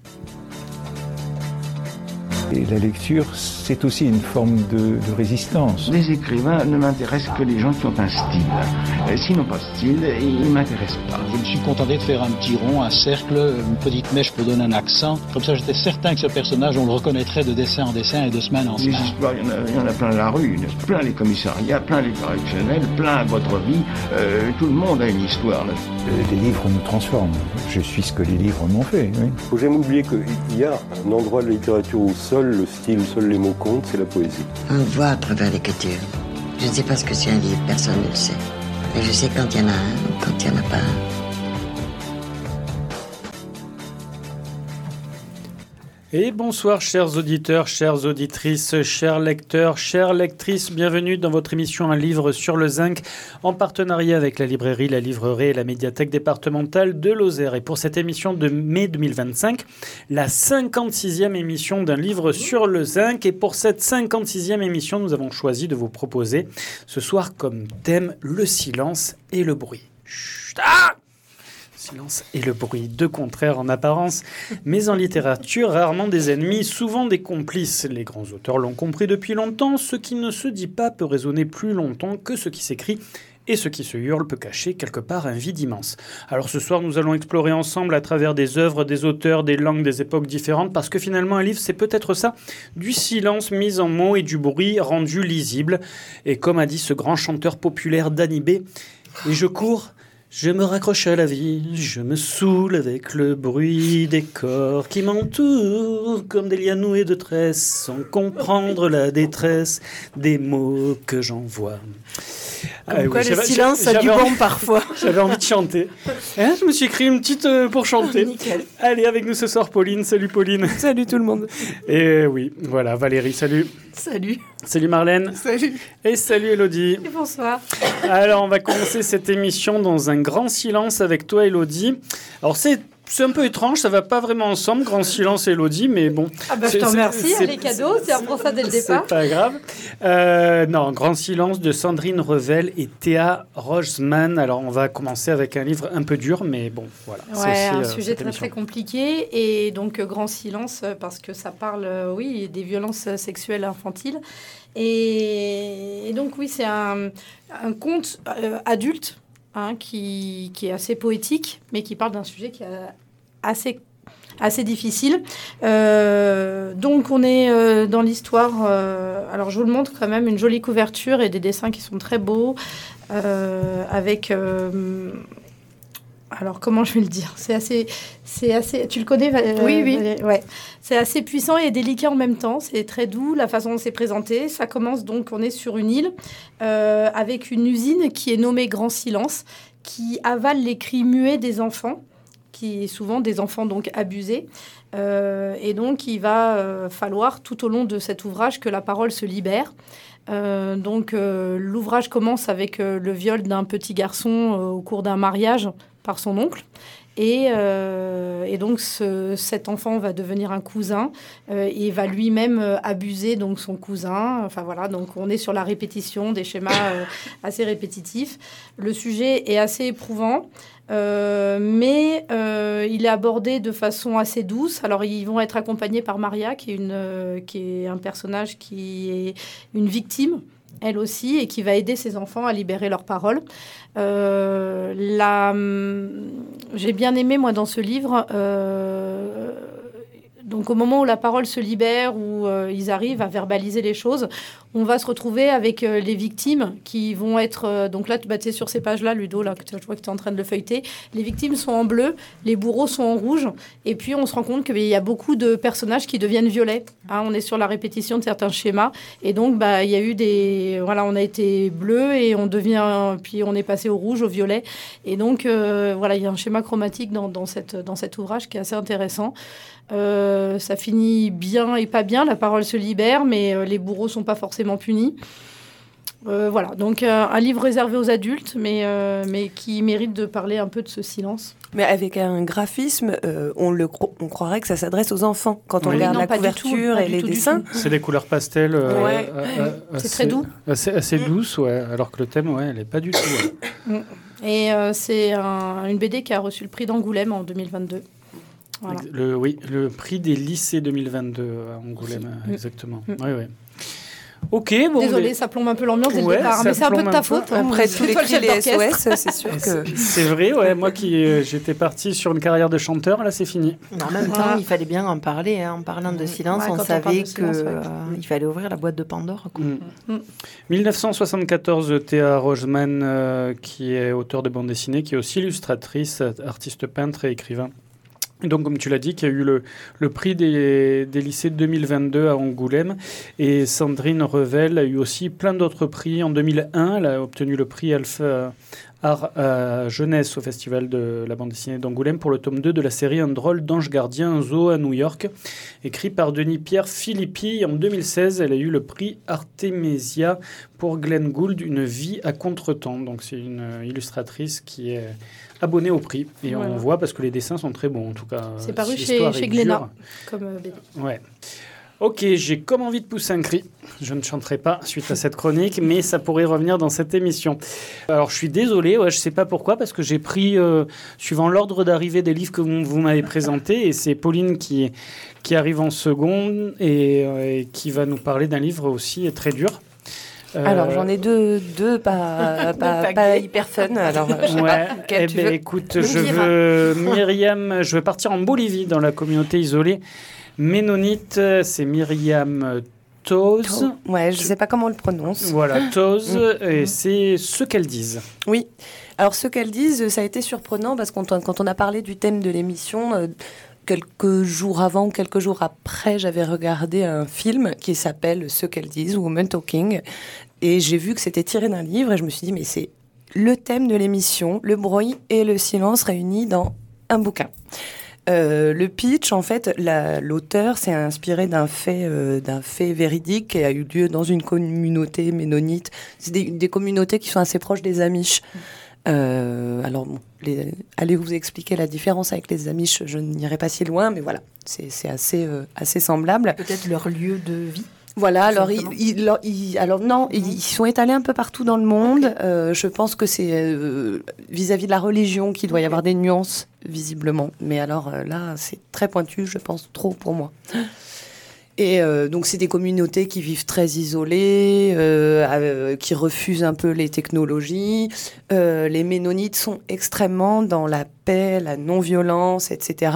Et la lecture, c'est aussi une forme de résistance. Les écrivains ne m'intéressent que les gens qui ont un style. S'ils n'ont pas de style, ils ne m'intéressent pas. Je me suis contenté de faire un petit rond, un cercle, une petite mèche pour donner un accent. Comme ça, j'étais certain que ce personnage, on le reconnaîtrait de dessin en dessin et de semaine en semaine. Les histoires, il y en a plein la rue, plein les commissariats, plein les correctionnels, plein votre vie. Tout le monde a une histoire. Les livres nous transforment. Je suis ce que les livres m'ont fait. Oui. Faut jamais oublier qu'il y a un endroit de la littérature où seul le style, seuls les mots comptent, c'est la poésie. On voit à travers l'écriture. Je ne sais pas ce que c'est un livre, personne ne le sait. Mais je sais quand il y en a un ou quand il n'y en a pas un. Et bonsoir chers auditeurs, chères auditrices, chers lecteurs, chères lectrices, bienvenue dans votre émission Un livre sur le zinc en partenariat avec la librairie, la livrerie et la médiathèque départementale de Lozère. Et pour cette émission de mai 2025, la 56e émission d'Un livre sur le zinc. Et pour cette 56e émission, nous avons choisi de vous proposer ce soir comme thème le silence et le bruit. Chut, ah! Silence et le bruit, deux contraires en apparence, mais en littérature, rarement des ennemis, souvent des complices. Les grands auteurs l'ont compris depuis longtemps, ce qui ne se dit pas peut résonner plus longtemps que ce qui s'écrit, et ce qui se hurle peut cacher quelque part un vide immense. Alors ce soir, nous allons explorer ensemble à travers des œuvres, des auteurs, des langues, des époques différentes, parce que finalement un livre, c'est peut-être ça, du silence mis en mots et du bruit rendu lisible. Et comme a dit ce grand chanteur populaire d'Anibé, « Et je cours ». Je me raccroche à la vie, je me saoule avec le bruit des corps qui m'entourent comme des liens noués de tresses, sans comprendre la détresse des mots que j'envoie. Comme quoi, le silence a du bon parfois. J'avais envie de chanter. Je me suis écrit une petite pour chanter. Nickel. Allez, avec nous ce soir, Pauline. Salut, Pauline. Salut tout le monde. Et oui, voilà, Valérie, salut. Salut. Salut, Marlène. Salut. Et salut, Élodie. Et bonsoir. Alors, on va commencer cette émission dans un grand silence avec toi, Élodie. Alors, c'est un peu étrange, ça va pas vraiment ensemble, grand silence et Élodie, mais bon. Ah bah je te remercie, les cadeaux, c'est pour ça dès le départ. C'est pas grave. Non, grand silence de Sandrine Revel et Théa Roseman. Alors on va commencer avec un livre un peu dur, mais bon, voilà. Ouais, c'est aussi, un sujet très très compliqué et donc grand silence parce que ça parle, oui, des violences sexuelles infantiles. Et donc oui, c'est un conte adulte. Qui est assez poétique, mais qui parle d'un sujet qui est assez difficile. Donc, on est dans l'histoire... alors, je vous le montre quand même, une jolie couverture et des dessins qui sont très beaux, avec... alors, comment je vais le dire ? C'est assez... Tu le connais, Oui. Ouais. C'est assez puissant et délicat en même temps. C'est très doux, la façon dont c'est présenté. Ça commence donc, on est sur une île, avec une usine qui est nommée Grand Silence, qui avale les cris muets des enfants, qui souvent des enfants donc abusés. Et donc, il va falloir, tout au long de cet ouvrage, que la parole se libère. Donc, l'ouvrage commence avec le viol d'un petit garçon au cours d'un mariage par son oncle. Et donc, cet enfant va devenir un cousin et va lui-même abuser donc, son cousin. Enfin, voilà, donc on est sur la répétition des schémas assez répétitifs. Le sujet est assez éprouvant, mais il est abordé de façon assez douce. Alors, ils vont être accompagnés par Maria, qui est un personnage qui est une victime, elle aussi, et qui va aider ses enfants à libérer leurs paroles. J'ai bien aimé, moi, dans ce livre, donc au moment où la parole se libère, où ils arrivent à verbaliser les choses, on va se retrouver avec les victimes qui vont être... donc là, tu es sur ces pages-là, Ludo, là, je vois que tu es en train de le feuilleter. Les victimes sont en bleu, les bourreaux sont en rouge. Et puis, on se rend compte qu'il y a beaucoup de personnages qui deviennent violets. On est sur la répétition de certains schémas. Et donc, il y a eu des... Voilà, on a été bleu et on devient... Puis, on est passé au rouge, au violet. Et donc, voilà, il y a un schéma chromatique dans cet ouvrage qui est assez intéressant. Ça finit bien et pas bien, la parole se libère, mais les bourreaux sont pas forcément punis. Voilà, donc un livre réservé aux adultes, mais qui mérite de parler un peu de ce silence. Mais avec un graphisme, on croirait que ça s'adresse aux enfants quand on regarde la couverture et les dessins. C'est des couleurs pastel. C'est très doux. Assez douce, ouais, alors que le thème, elle n'est pas du tout. Ouais. Et c'est une BD qui a reçu le prix d'Angoulême en 2022. Voilà. Le prix des lycées 2022 à Angoulême, exactement. Oui. Ok, bon. Désolée, ça plombe un peu l'ambiance dès le départ, mais c'est un peu de ta faute. Après tous les cris des SOS, c'est sûr que... C'est vrai, ouais. Moi j'étais parti sur une carrière de chanteur, là c'est fini. En même temps, il fallait bien en parler. En parlant de silence, on savait qu'il fallait ouvrir la boîte de Pandore. 1974, Théa Roseman, qui est auteure de bande dessinée, qui est aussi illustratrice, artiste peintre et écrivain. Et donc, comme tu l'as dit, qu'il y a eu le prix des lycées 2022 à Angoulême. Et Sandrine Revel a eu aussi plein d'autres prix. En 2001, elle a obtenu le prix Alpha Art Jeunesse au Festival de la bande dessinée d'Angoulême pour le tome 2 de la série Un drôle d'ange gardien, un zoo à New York, écrit par Denis-Pierre Philippi. En 2016, elle a eu le prix Artemisia pour Glenn Gould, Une vie à contre-temps. Donc, c'est une illustratrice qui est abonnée au prix. Et on voit, parce que les dessins sont très bons, en tout cas. C'est paru chez Glénat, comme BD. Ouais. Ok, j'ai comme envie de pousser un cri. Je ne chanterai pas suite à cette chronique, mais ça pourrait revenir dans cette émission. Alors, je suis désolé, je ne sais pas pourquoi, parce que j'ai pris, suivant l'ordre d'arrivée des livres que vous m'avez présentés, et c'est Pauline qui arrive en seconde et qui va nous parler d'un livre aussi très dur. Alors, j'en ai deux pas hyper fun. Alors, écoute, Myriam, je veux partir en Bolivie, dans la communauté isolée ménonite. C'est Myriam Toz. Ouais, je ne sais pas comment on le prononce. Voilà, Toz, et c'est Ce qu'elles disent. Oui. Alors, Ce qu'elles disent, ça a été surprenant parce que quand on a parlé du thème de l'émission, quelques jours avant, quelques jours après, j'avais regardé un film qui s'appelle Ce qu'elles disent, Women Talking, et j'ai vu que c'était tiré d'un livre, et je me suis dit, mais c'est le thème de l'émission, le bruit et le silence réunis dans un bouquin. Le pitch, en fait, l'auteur s'est inspiré d'un fait véridique qui a eu lieu dans une communauté ménonite. C'est des communautés qui sont assez proches des Amish. Alors, bon, allez vous expliquer la différence avec les Amish, je n'irai pas si loin, mais voilà, c'est assez semblable. Peut-être leur lieu de vie. Voilà, alors ils sont étalés un peu partout dans le monde. Je pense que c'est vis-à-vis de la religion qu'il doit y avoir des nuances, visiblement. Mais alors là, c'est très pointu, je pense, trop pour moi. Et donc, c'est des communautés qui vivent très isolées, qui refusent un peu les technologies. Les ménonites sont extrêmement dans la paix, la non-violence, etc.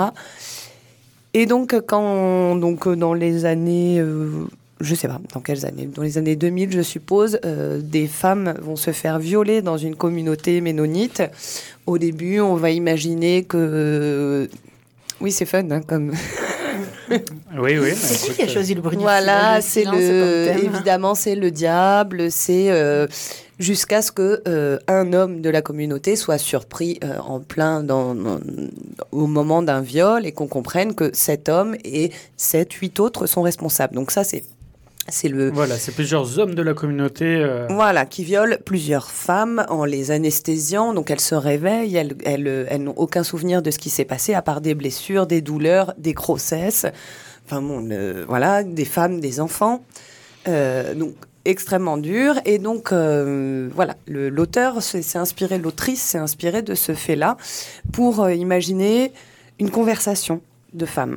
Et donc, dans les années... je sais pas dans quelles années, dans les années 2000, je suppose, des femmes vont se faire violer dans une communauté ménonite. Au début, on va imaginer que... Oui, c'est fun, hein, comme... Oui. C'est qui a choisi le bruit du Voilà, silence, évidemment, c'est le diable, c'est... jusqu'à ce que un homme de la communauté soit surpris en plein au moment d'un viol et qu'on comprenne que cet homme et 7-8 autres sont responsables. Donc ça, c'est Voilà, c'est plusieurs hommes de la communauté. Voilà, qui violent plusieurs femmes en les anesthésiant. Donc elles se réveillent, elles n'ont aucun souvenir de ce qui s'est passé, à part des blessures, des douleurs, des grossesses. Enfin bon, voilà, des femmes, des enfants. Donc extrêmement dur. Et donc, voilà, l'auteur s'est inspiré, l'autrice s'est inspirée de ce fait-là pour imaginer une conversation de femmes.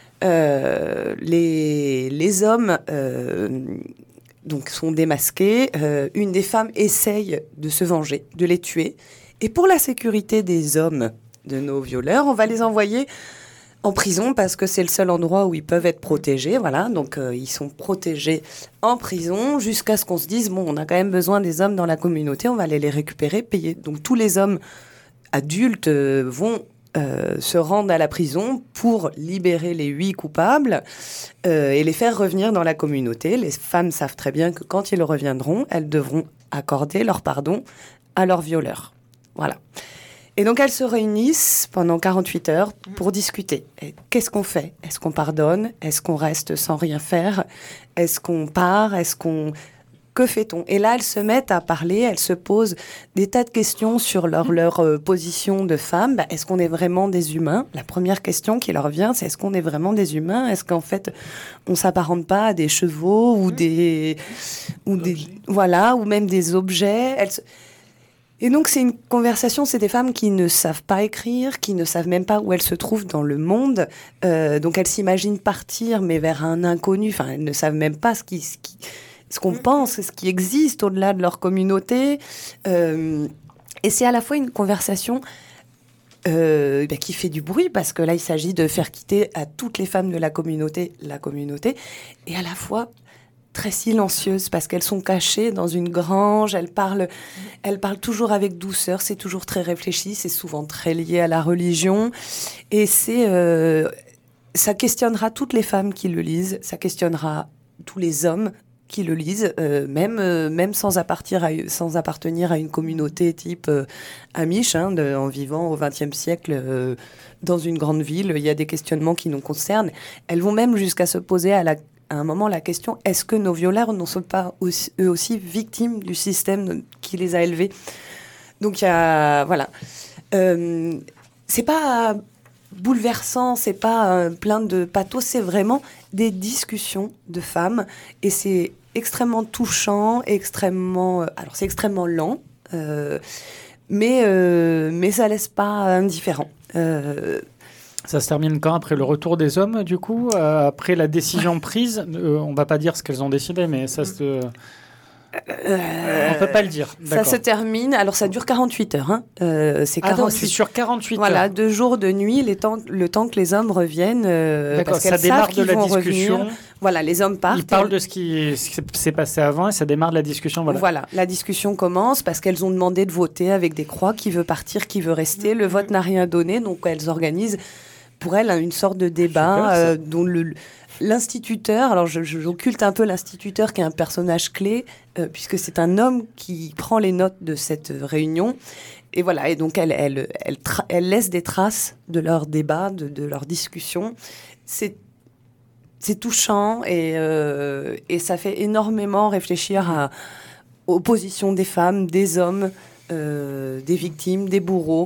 Les hommes donc sont démasqués. Une des femmes essaye de se venger, de les tuer. Et pour la sécurité des hommes, de nos violeurs, on va les envoyer en prison parce que c'est le seul endroit où ils peuvent être protégés. Voilà, donc ils sont protégés en prison jusqu'à ce qu'on se dise, bon, on a quand même besoin des hommes dans la communauté, on va aller les récupérer, payer. Donc tous les hommes adultes vont se rendre à la prison pour libérer les 8 coupables et les faire revenir dans la communauté. Les femmes savent très bien que quand ils reviendront, elles devront accorder leur pardon à leurs violeurs. Voilà. Et donc, elles se réunissent pendant 48 heures pour discuter. Et qu'est-ce qu'on fait ? Est-ce qu'on pardonne ? Est-ce qu'on reste sans rien faire ? Est-ce qu'on part ? Que fait-on ? Et là, elles se mettent à parler, elles se posent des tas de questions sur leur position de femme. Est-ce qu'on est vraiment des humains ? La première question qui leur vient, c'est est-ce qu'on est vraiment des humains ? Est-ce qu'en fait, on s'apparente pas à des chevaux ou même des objets ? Et donc, c'est une conversation, c'est des femmes qui ne savent pas écrire, qui ne savent même pas où elles se trouvent dans le monde. Donc, elles s'imaginent partir, mais vers un inconnu. Enfin, elles ne savent même pas ce qu'on pense, ce qui existe au-delà de leur communauté. Et c'est à la fois une conversation qui fait du bruit, parce que là, il s'agit de faire quitter à toutes les femmes de la communauté, et à la fois très silencieuses, parce qu'elles sont cachées dans une grange, elles parlent toujours avec douceur, c'est toujours très réfléchi, c'est souvent très lié à la religion, et ça questionnera toutes les femmes qui le lisent, ça questionnera tous les hommes qui le lisent, même sans appartenir à une communauté type Amish, en vivant au XXe siècle dans une grande ville. Il y a des questionnements qui nous concernent. Elles vont même jusqu'à se poser à un moment la question, est-ce que nos violeurs ne sont pas eux aussi victimes du système qui les a élevés? Donc, il y a... Voilà. C'est pas bouleversant, c'est pas plein de pathos, c'est vraiment des discussions de femmes, et c'est extrêmement touchant, alors c'est extrêmement lent, mais ça laisse pas indifférent. Ça se termine quand? Après le retour des hommes, du coup, après la décision prise, on va pas dire ce qu'elles ont décidé, mais ça se... on peut pas le dire. Ça se termine. Alors ça dure 48 heures. C'est sur 48 heures. Voilà, 2 jours de nuit, le temps que les hommes reviennent. D'accord, ça démarre de la discussion. Revenir. Voilà, les hommes partent. Ils parlent de ce qui s'est passé avant et ça démarre de la discussion. Voilà, la discussion commence parce qu'elles ont demandé de voter avec des croix, qui veut partir, qui veut rester. Le vote n'a rien donné, donc elles organisent pour elles une sorte de débat dont l'instituteur, alors j'occulte un peu l'instituteur qui est un personnage clé, puisque c'est un homme qui prend les notes de cette réunion. Et voilà, et donc elle laisse des traces de leur débat, de leur discussion. C'est touchant et ça fait énormément réfléchir aux positions des femmes, des hommes, des victimes, des bourreaux.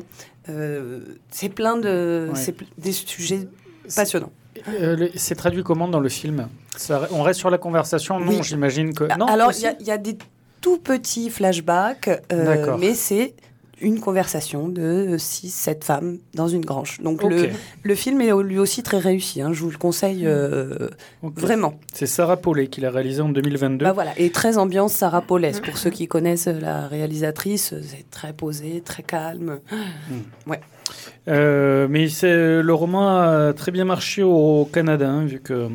C'est plein des sujets passionnants. C'est traduit comment dans le film? On reste sur la conversation? Non, oui. J'imagine que... Non, alors, il y a des tout petits flashbacks, mais c'est une conversation de 6-7 femmes dans une grange. Donc, le film est lui aussi très réussi. Je vous le conseille vraiment. C'est Sarah Paulet qui l'a réalisé en 2022. Voilà, et très ambiance Sarah Paulet. Pour ceux qui connaissent la réalisatrice, c'est très posé, très calme. Ouais. Mais le roman a très bien marché au Canada, vu que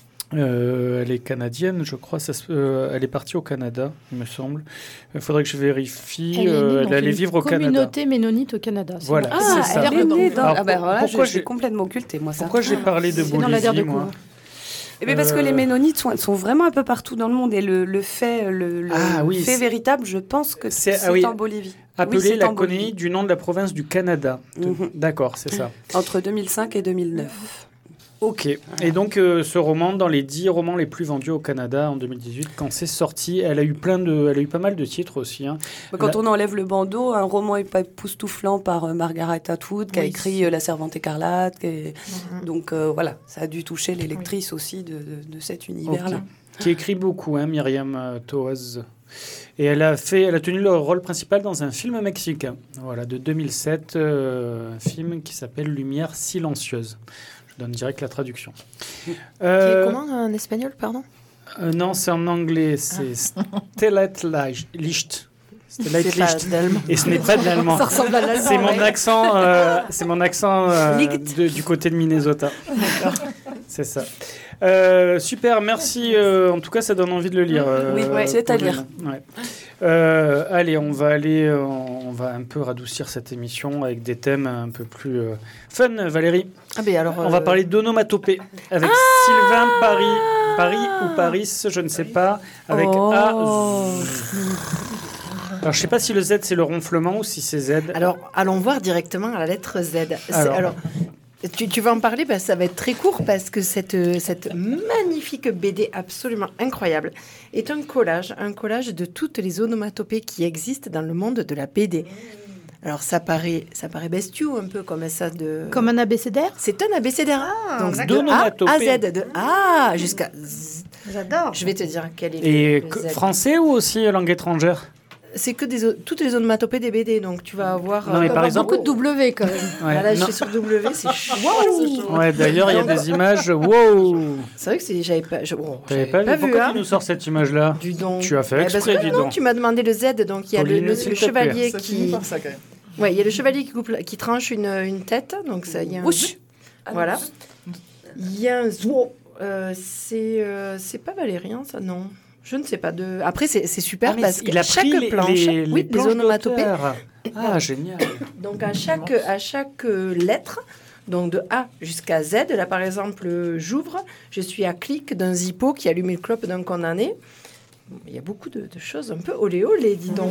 elle est canadienne, je crois. Elle est partie au Canada, il me semble. Il faudrait que je vérifie. Elle allait vivre au Canada. Communauté ménonite au Canada. Voilà, c'est ça. Elle est née dans... pourquoi j'ai complètement occulté, moi, ça. Pourquoi j'ai parlé de Bolivie, moi? Parce que les Ménonites sont vraiment un peu partout dans le monde, et le fait véritable, je pense que c'est en Bolivie. Appelée la Coney du nom de la province du Canada. D'accord, c'est ça. Entre 2005 et 2009. Ok. Et donc, ce roman, dans les 10 romans les plus vendus au Canada en 2018, quand c'est sorti, elle a eu pas mal de titres aussi. Quand on enlève le bandeau, un roman époustouflant par Margaret Atwood, qui a écrit La Servante écarlate. Donc, voilà, ça a dû toucher les lectrices aussi de cet univers-là. Qui écrit beaucoup, Myriam Toews. Et elle a tenu le rôle principal dans un film mexicain, de 2007, un film qui s'appelle Lumière silencieuse. Je donne direct la traduction. Qui est comment en espagnol, pardon? Non, c'est en anglais, c'est Stellet Licht. Et ce n'est pas de l'allemand. Ça ressemble à l'allemand. C'est mon accent du côté de Minnesota. D'accord. C'est ça. Super, merci. En tout cas, ça donne envie de le lire. C'est à lire. Allez, on va un peu radoucir cette émission avec des thèmes un peu plus fun, Valérie. On va parler d'onomatopée avec Sylvain Paris ou Paris, je ne sais pas, avec A. Alors, je ne sais pas si le Z, c'est le ronflement ou si c'est Z. Alors, allons voir directement à la lettre Z. Alors tu vas en parler, ça va être très court, parce que cette magnifique BD absolument incroyable est un collage de toutes les onomatopées qui existent dans le monde de la BD. Alors, ça paraît bestiaux, un peu comme ça de... Comme un abécédaire? C'est un abécédaire. Donc, de A à Z, de A jusqu'à Z. J'adore. Je vais te dire quel est Et français ou aussi langue étrangère? c'est que toutes les onomatopées des BD, donc tu vas avoir non, mais par exemple, beaucoup de W quand même. Ouais, là, je suis sur W, c'est chaud. Ouais, d'ailleurs, il y a des images. Wow. C'est vrai que j'avais pas. T'avais pas vu. Pourquoi tu nous sors cette image-là? Du don. Tu as fait exprès, dis donc. Tu m'as demandé le Z, donc il y a Pauline, le chevalier ça qui. finit par ça, quand même. Ouais, il y a le chevalier qui tranche une tête, donc ça, il y a un. Voilà. Il y a un zoo. C'est pas Valérien, ça, non. Je ne sais pas. Après, c'est super parce qu'à chaque planche, les onomatopées. Ah, génial. Donc, à chaque lettre, donc de A jusqu'à Z, là, par exemple, j'ouvre, je suis à clic d'un zippo qui allume une clope d'un condamné. Il y a beaucoup de choses un peu olé, dis donc.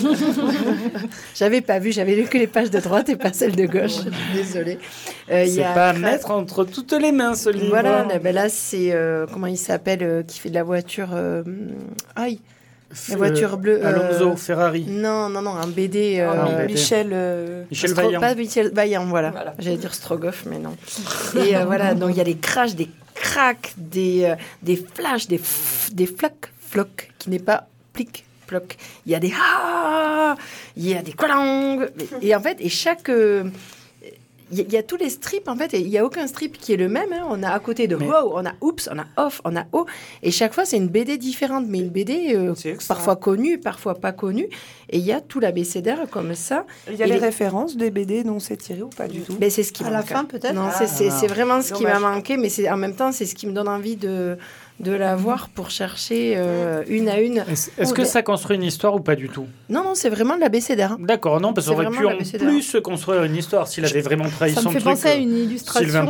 J'avais pas vu, j'avais lu que les pages de droite et pas celles de gauche. Désolée. C'est pas à mettre entre toutes les mains, ce livre. Voilà, là, c'est... comment il s'appelle qui fait de la voiture... la voiture bleue... Alonso, Ferrari. Non, un BD... Michel Vaillant. Pas Michel Vaillant, voilà. J'allais dire Strogoff, mais non. Et voilà, donc il y a des crashs, des cracks, des flashs, des floc, qui n'est pas plic, ploc. Il y a des il y a des qualang. Et en fait, chaque... Il y a tous les strips, en fait, et il n'y a aucun strip qui est le même. Hein. On a à côté de wow, on a oops, on a off, on a o. Et chaque fois, c'est une BD différente. Mais une BD parfois connue, parfois pas connue. Et il y a tout l'abécédaire comme ça. Il y a les références des BD dont c'est tiré ou pas du tout? Mais c'est ce qui à manque. La fin, peut-être. Non, c'est vraiment ce qui m'a manqué. Mais en même temps, c'est ce qui me donne envie de la voir pour chercher une à une. Est-ce que ça construit une histoire ou pas du tout? Non, c'est vraiment de l'abécédaire. D'accord, non, parce qu'on aurait pu en plus construire une histoire s'il avait vraiment trahi son truc. Ça me fait penser à une illustration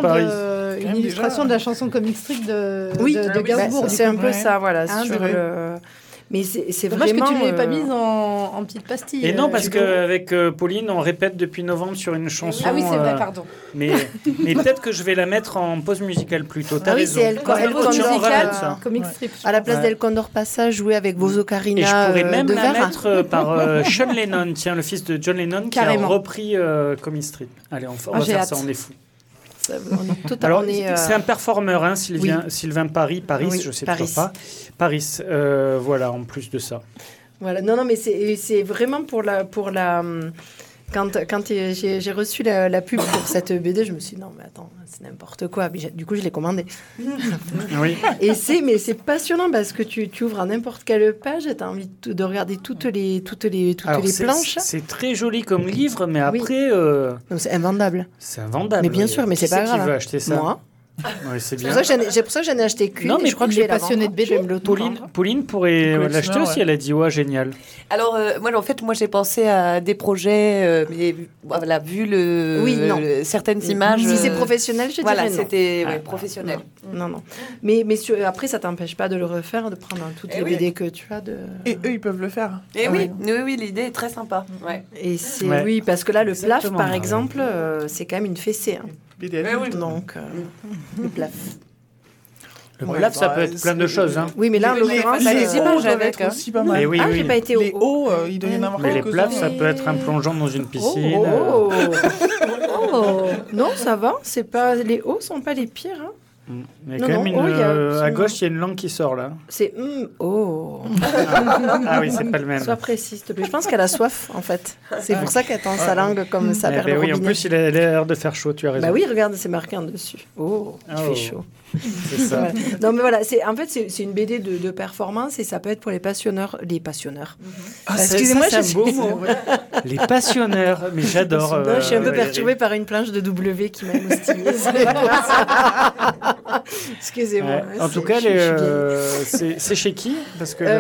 de la chanson comic strip de Gainsbourg. C'est un peu ça, voilà. Mais c'est dommage vraiment... que tu ne l'aies pas mise en petite pastille. Et non, parce qu'avec Pauline, on répète depuis novembre sur une chanson. Ah oui, c'est vrai, pardon. Mais peut-être que je vais la mettre en pause musicale plutôt. T'as raison. C'est El Condor comic strip. À la place d'El Condor Passage, jouer avec vos ocarina. Et je pourrais même la mettre par Sean Lennon, le fils de John Lennon, qui a repris comic strip. Allez, on va faire ça, on est fous. Alors, c'est un performeur, hein, Sylvain Paris, je sais toujours pas. Paris, voilà, en plus de ça. Voilà, non, mais c'est vraiment pour la quand j'ai reçu la pub pour cette BD, je me suis dit non mais attends, c'est n'importe quoi. Mais du coup, je l'ai commandé. Oui. Et c'est passionnant parce que tu ouvres à n'importe quelle page, tu as envie de regarder toutes les planches. C'est très joli comme livre, mais après donc c'est invendable. C'est invendable. Mais bien sûr, mais c'est pas grave. Qui veut acheter ça? Moi. Oui, c'est bien. C'est pour ça que j'en ai acheté qu'une. Non, mais je crois que je vais passionné de BD. Pauline pourrait l'acheter aussi. Elle a dit ouais, génial. Alors moi j'ai pensé à des projets, mais voilà, vu certaines images. Si c'est professionnel, je dirais non. C'était professionnel. Non. Mais après, ça t'empêche pas de le refaire, de prendre toutes les BD que tu as. Et eux, ils peuvent le faire. Et oui, l'idée est très sympa. Ouais. Et oui, parce que là, le plaf, par exemple, c'est quand même une fessée. Donc, le plaf. Le plaf, ça peut être plein de choses. Hein. Oui, mais là, en l'occurrence, les images avec aussi pas mal. Oui. j'ai pas été les hauts, il doit y en avoir mais les plafs, ça peut être un plongeon dans une piscine. Non, ça va. C'est pas les hauts sont pas les pires. Hein. Il y a quand même à gauche, il y a une langue qui sort là. C'est Ah oui, c'est pas le même. Sois précis, s'il te plaît. Je pense qu'elle a soif, en fait. C'est pour ça qu'elle tend sa langue comme ça vers le robinet. Oui, en plus, il a l'air de faire chaud, tu as raison. Bah oui, regarde, c'est marqué en dessus. Il fait chaud. C'est ça. Non, mais voilà, c'est une BD de performance et ça peut être pour les passionneurs. Excusez-moi, c'est un beau mot. Les passionneurs, mais j'adore. Je suis un peu perturbée par une planche de W qui m'a émoustillée. Excusez-moi. En tout cas, c'est chez qui? Parce que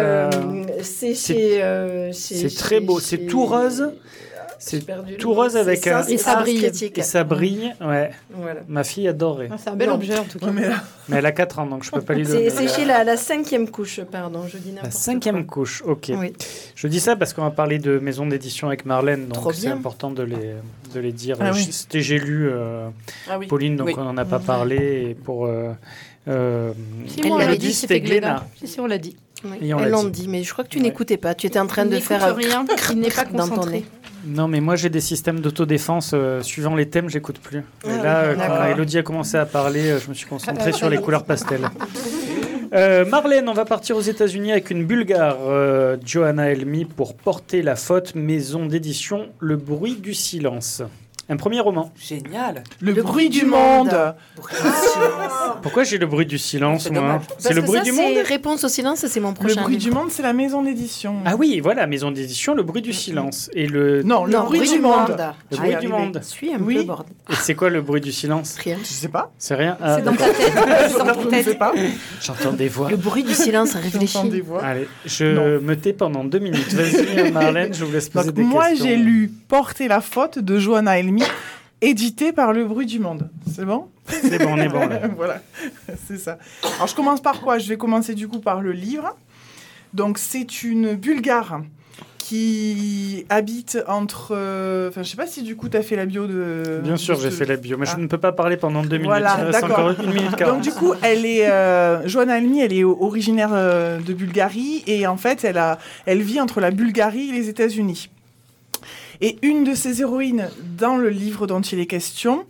c'est très beau. C'est tout rose. C'est tout rose avec un... Et ça brille. Et ça brille, ouais. Voilà. Ma fille adorait. C'est un bel objet, en tout cas. Mais elle a 4 ans, donc je peux pas lui donner... C'est chez la 5e couche, pardon. Je dis n'importe quoi. La 5e couche, ok. Oui. Je dis ça parce qu'on va parler de maison d'édition avec Marlène, donc c'est important de les dire. J'ai lu Pauline, donc on n'en a pas parlé. Et pour... on l'a dit, c'était Glénat. Si, on l'a dit. Oui. Elles l'ont dit, mais je crois que tu n'écoutais pas. Tu étais en train de faire rien, il n'est pas concentré. Non, mais moi j'ai des systèmes d'autodéfense. Suivant les thèmes, j'écoute plus. Et là, quand Elodie a commencé à parler, je me suis concentré sur les couleurs pastel. Marlène, on va partir aux États-Unis avec une Bulgare, Johanna Helmy, pour Porter la faute, maison d'édition Le bruit du silence. Un premier roman. Génial. Le bruit du monde. Pourquoi j'ai le bruit du silence, moi? C'est le bruit du monde. Réponse au silence, c'est mon prochain. Le bruit livre. du monde, c'est la maison d'édition. Ah oui, voilà, maison d'édition, le bruit du silence. Et le... Non, le bruit du monde. Le bruit du monde. Suis un peu bordé. Et c'est quoi le bruit du silence? Rien. Je sais pas. C'est rien. C'est dans ta tête. Je ne sais pas. J'entends des voix. Le bruit du silence, réfléchis. J'entends des voix. Allez, je me tais pendant 2 minutes. Vas-y, Marlène, je vous laisse poser des questions. Moi, j'ai lu Porter la faute de Johanna Helmy, édité par Le Bruit du Monde. C'est bon? C'est bon, on est bon là. Voilà, c'est ça. Alors, je commence par quoi? Je vais commencer du coup par le livre. Donc, c'est une Bulgare qui habite entre... Enfin, je sais pas si du coup, tu as fait la bio de... Bien sûr, j'ai fait la bio, mais je ne peux pas parler pendant 2 minutes. Voilà, il reste d'accord. encore 1 minute 40. Donc, du coup, elle est... Johanna Helmy, elle est originaire de Bulgarie. Et en fait, elle vit entre la Bulgarie et les États-Unis. Et une de ses héroïnes dans le livre dont il est question,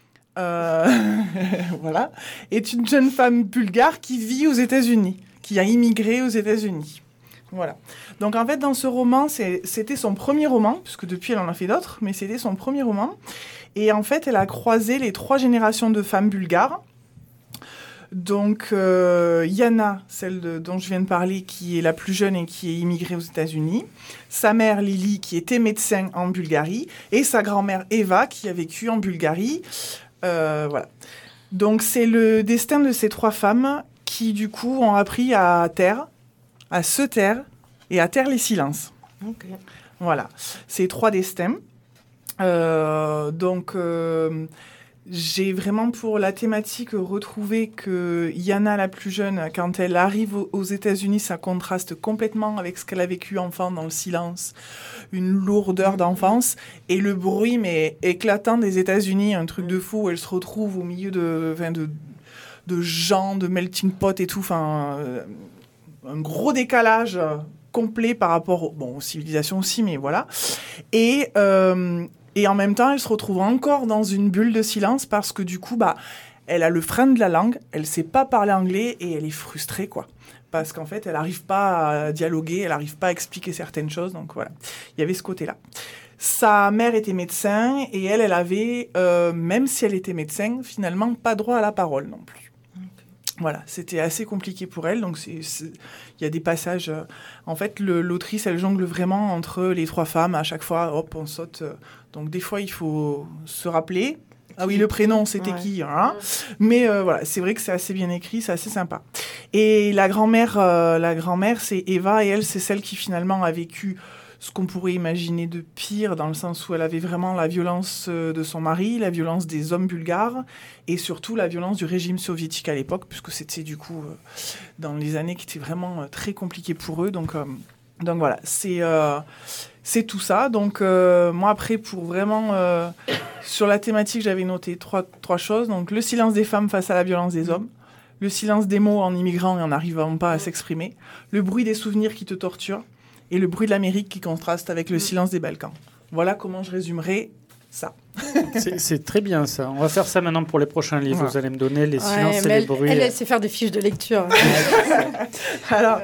voilà, est une jeune femme bulgare qui vit aux États-Unis, qui a immigré aux États-Unis. Voilà. Donc en fait, dans ce roman, c'était son premier roman, puisque depuis elle en a fait d'autres, mais c'était son premier roman. Et en fait, elle a croisé les 3 générations de femmes bulgares. Donc, Yana, celle dont je viens de parler, qui est la plus jeune et qui est immigrée aux États-Unis. Sa mère, Lily, qui était médecin en Bulgarie. Et sa grand-mère, Eva, qui a vécu en Bulgarie. Voilà. Donc, c'est le destin de ces 3 femmes qui, du coup, ont appris à taire, à se taire et à taire les silences. Okay. Voilà. C'est 3 destins. J'ai vraiment pour la thématique retrouvé que Yana, la plus jeune, quand elle arrive aux États-Unis, ça contraste complètement avec ce qu'elle a vécu enfant dans le silence, une lourdeur d'enfance et le bruit mais éclatant des États-Unis, un truc de fou où elle se retrouve au milieu de gens, de melting pot et tout, un gros décalage complet par rapport aux civilisations aussi, mais voilà. Et en même temps, elle se retrouve encore dans une bulle de silence parce que du coup, elle a le frein de la langue, elle ne sait pas parler anglais et elle est frustrée, quoi. Parce qu'en fait, elle n'arrive pas à dialoguer, elle n'arrive pas à expliquer certaines choses. Donc voilà, il y avait ce côté-là. Sa mère était médecin et elle avait, même si elle était médecin, finalement pas droit à la parole non plus. Voilà, c'était assez compliqué pour elle. Donc, il y a des passages... en fait, l'autrice, elle jongle vraiment entre les 3 femmes. À chaque fois, hop, on saute... Donc, des fois, il faut se rappeler. Ah oui, le prénom, c'était qui hein. Mais voilà, c'est vrai que c'est assez bien écrit, c'est assez sympa. Et la grand-mère, c'est Eva. Et elle, c'est celle qui, finalement, a vécu ce qu'on pourrait imaginer de pire, dans le sens où elle avait vraiment la violence de son mari, la violence des hommes bulgares, et surtout la violence du régime soviétique à l'époque, puisque c'était du coup dans les années qui étaient vraiment très compliquées pour eux. Donc voilà, c'est tout ça. Donc moi après, pour vraiment sur la thématique, j'avais noté trois choses. Donc le silence des femmes face à la violence des hommes, le silence des mots en immigrant et en n'arrivant pas à s'exprimer, le bruit des souvenirs qui te torturent, et le bruit de l'Amérique qui contraste avec le silence des Balkans. Voilà comment je résumerai ça. C'est très bien ça. On va faire ça maintenant pour les prochains livres. Voilà. Vous allez me donner les silences et les bruits. Elle sait faire des fiches de lecture. Alors,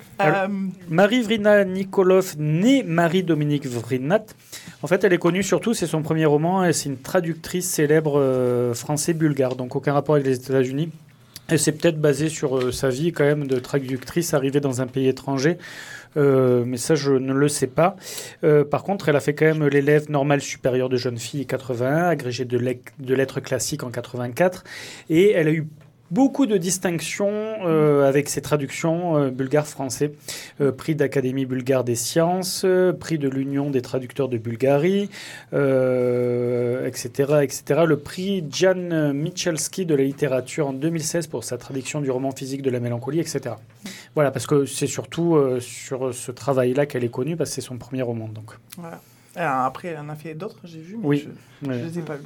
Marie Vrina Nikolov, née Marie-Dominique Vrinat. En fait, elle est connue surtout, c'est son premier roman, et c'est une traductrice célèbre français-bulgare, donc aucun rapport avec les États-Unis. Et c'est peut-être basé sur sa vie quand même de traductrice arrivée dans un pays étranger. Mais ça, je ne le sais pas. Par contre, elle a fait quand même l'élève normale supérieure de jeune fille en 81, agrégée de lettres classiques en 84. Et elle a eu beaucoup de distinctions avec ses traductions bulgares-français. Prix d'Académie bulgare des sciences, prix de l'Union des traducteurs de Bulgarie, etc., etc. Le prix Jan Michalski de la littérature en 2016 pour sa traduction du roman physique de la mélancolie, etc. Voilà, parce que c'est surtout sur ce travail-là qu'elle est connue, parce que c'est son premier roman. Donc. Voilà. Alors, après, elle en a fait d'autres, j'ai vu, mais oui, je ne les ai pas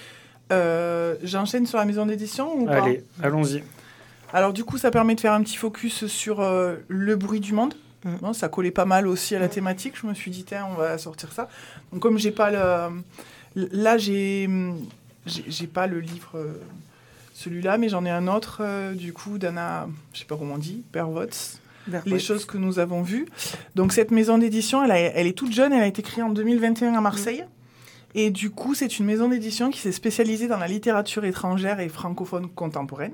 lus. J'enchaîne sur la maison d'édition ou pas ? Allez, allons-y. Alors du coup, ça permet de faire un petit focus sur le bruit du monde. Bon, ça collait pas mal aussi à la thématique. Je me suis dit, tiens, on va sortir ça. Donc comme j'ai pas le... Là, j'ai pas le livre celui-là, mais j'en ai un autre, du coup, d'Anna, je ne sais pas comment on dit, Berwotz. Les choses que nous avons vues. Donc cette maison d'édition, elle est toute jeune, elle a été créée en 2021 à Marseille. Et du coup, c'est une maison d'édition qui s'est spécialisée dans la littérature étrangère et francophone contemporaine.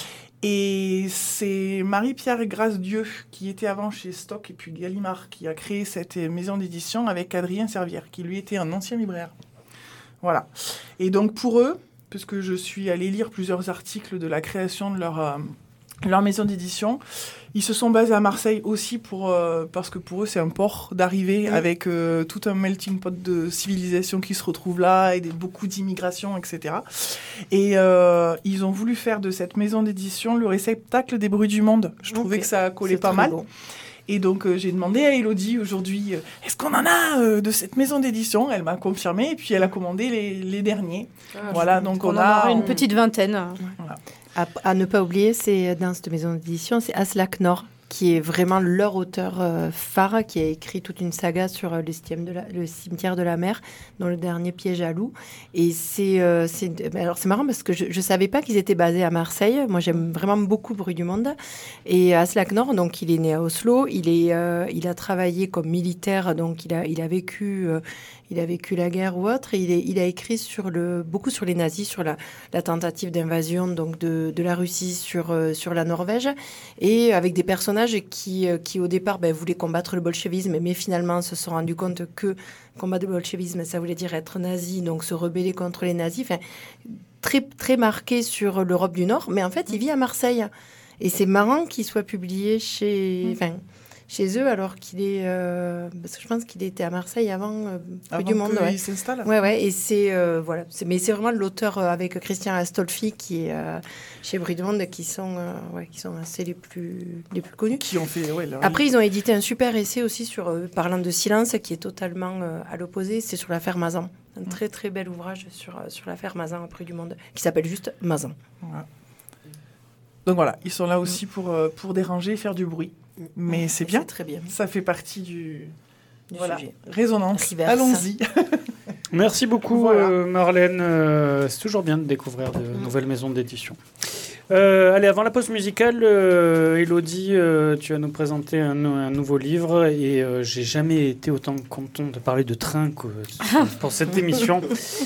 Et c'est Marie-Pierre Grâce-Dieu, qui était avant chez Stock et puis Gallimard, qui a créé cette maison d'édition avec Adrien Servière, qui lui était un ancien libraire. Voilà. Et donc pour eux, puisque je suis allée lire plusieurs articles de la création de leur maison d'édition, ils se sont basés à Marseille aussi parce que pour eux, c'est un port d'arrivée avec tout un melting pot de civilisation qui se retrouve là et beaucoup d'immigration, etc. Et ils ont voulu faire de cette maison d'édition le réceptacle des bruits du monde. Je trouvais que ça collait pas mal. Bon. Et donc, j'ai demandé à Élodie aujourd'hui, est-ce qu'on en a de cette maison d'édition ? Elle m'a confirmé et puis elle a commandé les derniers. Voilà, donc on a une petite vingtaine. Voilà. À ne pas oublier, c'est dans cette maison d'édition, c'est Aslak Nord, qui est vraiment leur auteur phare, qui a écrit toute une saga sur le cimetière de la mer, dont le dernier Piège à loup. Et alors c'est marrant parce que je ne savais pas qu'ils étaient basés à Marseille. Moi, j'aime vraiment beaucoup Bruit du Monde. Et Aslak Nord, donc il est né à Oslo. Il a travaillé comme militaire, donc il a vécu la guerre ou autre. Et il a écrit beaucoup sur les nazis, sur la tentative d'invasion donc de la Russie sur la Norvège, et avec des personnages qui au départ voulaient combattre le bolchevisme, mais finalement se sont rendus compte que combattre le bolchevisme, ça voulait dire être nazi, donc se rebeller contre les nazis. Enfin, très, très marqué sur l'Europe du Nord, mais en fait, il vit à Marseille. Et c'est marrant qu'il soit publié chez eux, alors qu'il est... parce que je pense qu'il était à Marseille avant du Monde. Il s'installe. Ouais, et c'est... voilà. Mais c'est vraiment l'auteur avec Christian Astolfi qui est chez Bruit du Monde qui sont assez les plus connus. Qui ont fait... Après, ils ont édité un super essai aussi parlant de silence, qui est totalement à l'opposé. C'est sur l'affaire Mazan. Un très, très bel ouvrage sur l'affaire Mazan à Bruit du Monde, qui s'appelle juste Mazan. Voilà. Donc voilà, ils sont là aussi pour déranger et faire du bruit. Mais c'est bien. Très bien. Ça fait partie du sujet. Résonance. Allons-y. Merci beaucoup, Marlène. C'est toujours bien de découvrir de nouvelles maisons d'édition. Allez, avant la pause musicale, Élodie, tu vas nous présenter un nouveau livre. Et j'ai jamais été autant content de parler de train que pour cette émission.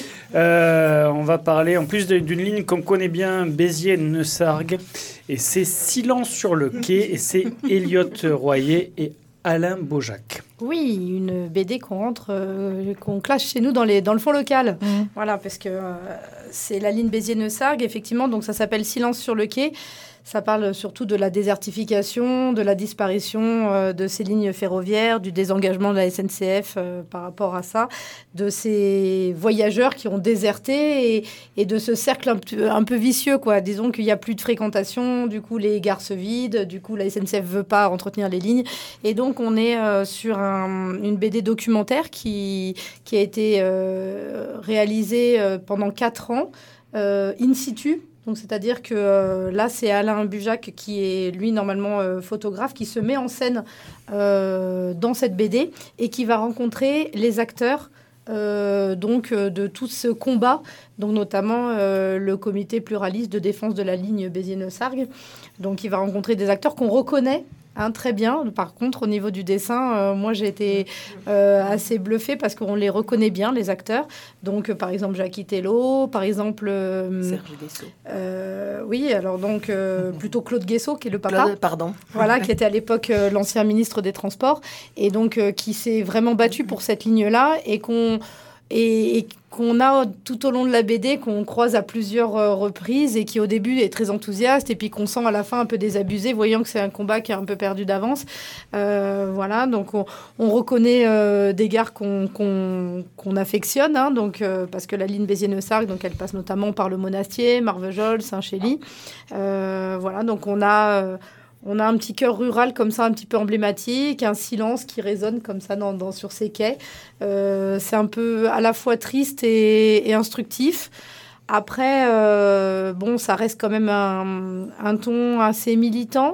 On va parler en plus d'une ligne qu'on connaît bien, Béziers-Neussargues. Et c'est Silence sur le quai. Et c'est Elliot Royer et Alain Beaujac. Oui, une BD qu'on classe chez nous dans le fond local. Voilà, parce que c'est la ligne Béziers-Neussargues, effectivement. Donc ça s'appelle Silence sur le quai. Ça parle surtout de la désertification, de la disparition de ces lignes ferroviaires, du désengagement de la SNCF par rapport à ça, de ces voyageurs qui ont déserté et de ce cercle un peu vicieux, quoi. Disons qu'il n'y a plus de fréquentation, du coup les gares se vident, du coup la SNCF ne veut pas entretenir les lignes. Et donc on est sur une BD documentaire qui a été réalisée pendant 4 ans, in situ. Donc, c'est-à-dire que là, c'est Alain Beaujac qui est, lui, normalement photographe, qui se met en scène dans cette BD et qui va rencontrer les acteurs de tout ce combat, donc notamment le comité pluraliste de défense de la ligne Béziers-Neussargues. Donc, il va rencontrer des acteurs qu'on reconnaît très bien. Par contre, au niveau du dessin, moi, j'ai été assez bluffée parce qu'on les reconnaît bien, les acteurs. Donc, par exemple, Jackie Tello, par exemple... Serge Guessot. Oui, alors donc, plutôt Claude Guessot, qui est le papa. Claude, pardon. Voilà, qui était à l'époque l'ancien ministre des Transports. Et donc, qui s'est vraiment battu pour cette ligne-là et qu'on a tout au long de la BD, qu'on croise à plusieurs reprises et qui au début est très enthousiaste et puis qu'on sent à la fin un peu désabusé, voyant que c'est un combat qui est un peu perdu d'avance. Voilà, donc on reconnaît des gares qu'on affectionne, donc, parce que la ligne Béziers-Neussargues, donc elle passe notamment par le Monastier, Marvejols, Saint-Chély. Voilà, donc on a un petit cœur rural comme ça, un petit peu emblématique, un silence qui résonne comme ça sur ces quais. C'est un peu à la fois triste et instructif. Après, ça reste quand même un ton assez militant,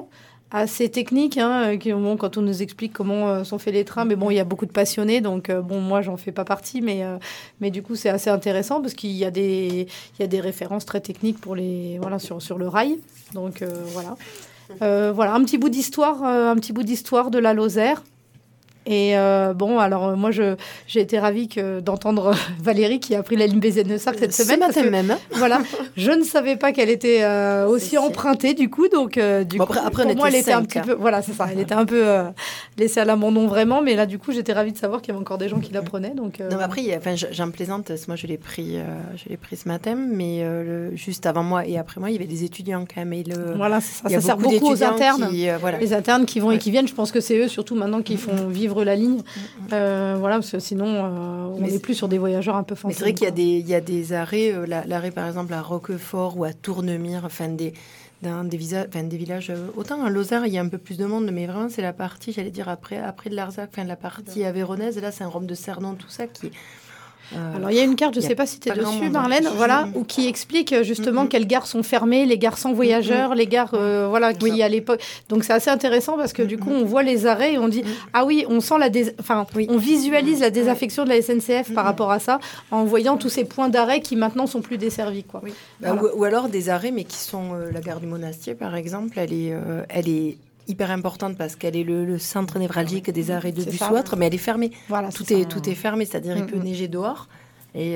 assez technique, hein, quand on nous explique comment sont faits les trains. Mais bon, il y a beaucoup de passionnés, donc moi, j'en fais pas partie, mais du coup, c'est assez intéressant parce qu'il y a des références très techniques pour sur le rail. Donc voilà. Un petit bout d'histoire de la Lozère. Et moi j'ai été ravie d'entendre Valérie qui a pris la ligne BZ de Sark cette semaine. Ce matin même. Voilà, je ne savais pas qu'elle était aussi empruntée du coup, donc après pour moi elle était un petit peu, voilà c'est ça, elle était un peu laissée à l'abandon vraiment, mais là du coup j'étais ravie de savoir qu'il y avait encore des gens qui la prenaient. Donc non, mais après j'en plaisante, moi je l'ai pris ce matin, mais juste avant moi et après moi il y avait des étudiants quand même. Voilà, c'est ça, ça sert beaucoup aux internes, les internes qui vont et qui viennent. Je pense que c'est eux surtout maintenant qui font vivre la ligne, parce que sinon on n'est plus sur des voyageurs un peu fantômes. Mais c'est vrai qu'il y a des arrêts, l'arrêt par exemple à Roquefort ou à Tournemire, dans des villages, autant à Lozère il y a un peu plus de monde, mais vraiment c'est la partie, j'allais dire après de Larzac, la partie aveyronnaise, là c'est un Rome de Cernon, tout ça qui est... Alors il y a une carte, je ne sais pas si tu es dessus Marlène, où qui explique justement quelles gares sont fermées, les gares sans voyageurs, les gares qui à l'époque. Donc c'est assez intéressant parce que du coup on voit les arrêts et on dit ah oui, on sent on visualise la désaffection de la SNCF par rapport à ça en voyant tous ces points d'arrêt qui maintenant sont plus desservis quoi. Oui. Ou alors des arrêts mais qui sont la gare du Monastier par exemple, elle est hyper importante parce qu'elle est le centre névralgique des arrêts de bus ou autre, mais elle est fermée. Voilà, tout est fermé, c'est-à-dire il peut neiger dehors. Et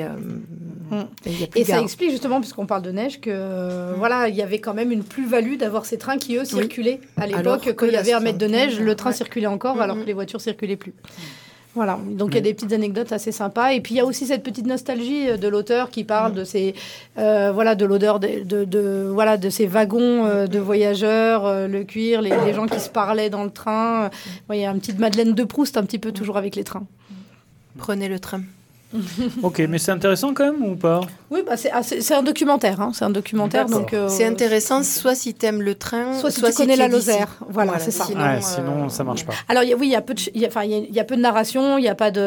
ça explique justement, puisqu'on parle de neige, que il y avait quand même une plus-value d'avoir ces trains qui, eux, circulaient à l'époque. Quand il y avait 1 mètre de neige, le train circulait encore alors que les voitures circulaient plus. Voilà, donc il y a des petites anecdotes assez sympas. Et puis il y a aussi cette petite nostalgie de l'auteur qui parle de ces, de l'odeur de ces wagons de voyageurs, le cuir, les gens qui se parlaient dans le train. Il y a une petite Madeleine de Proust un petit peu toujours avec les trains. Prenez le train. Ok, mais c'est intéressant quand même ou pas ? Oui, c'est un documentaire. Hein. C'est un documentaire, donc c'est intéressant. Soit si t'aimes le train, soit si tu connais la Lozère. Voilà, c'est ça. Sinon, ça marche pas. Alors il y a peu de narration, il y a peu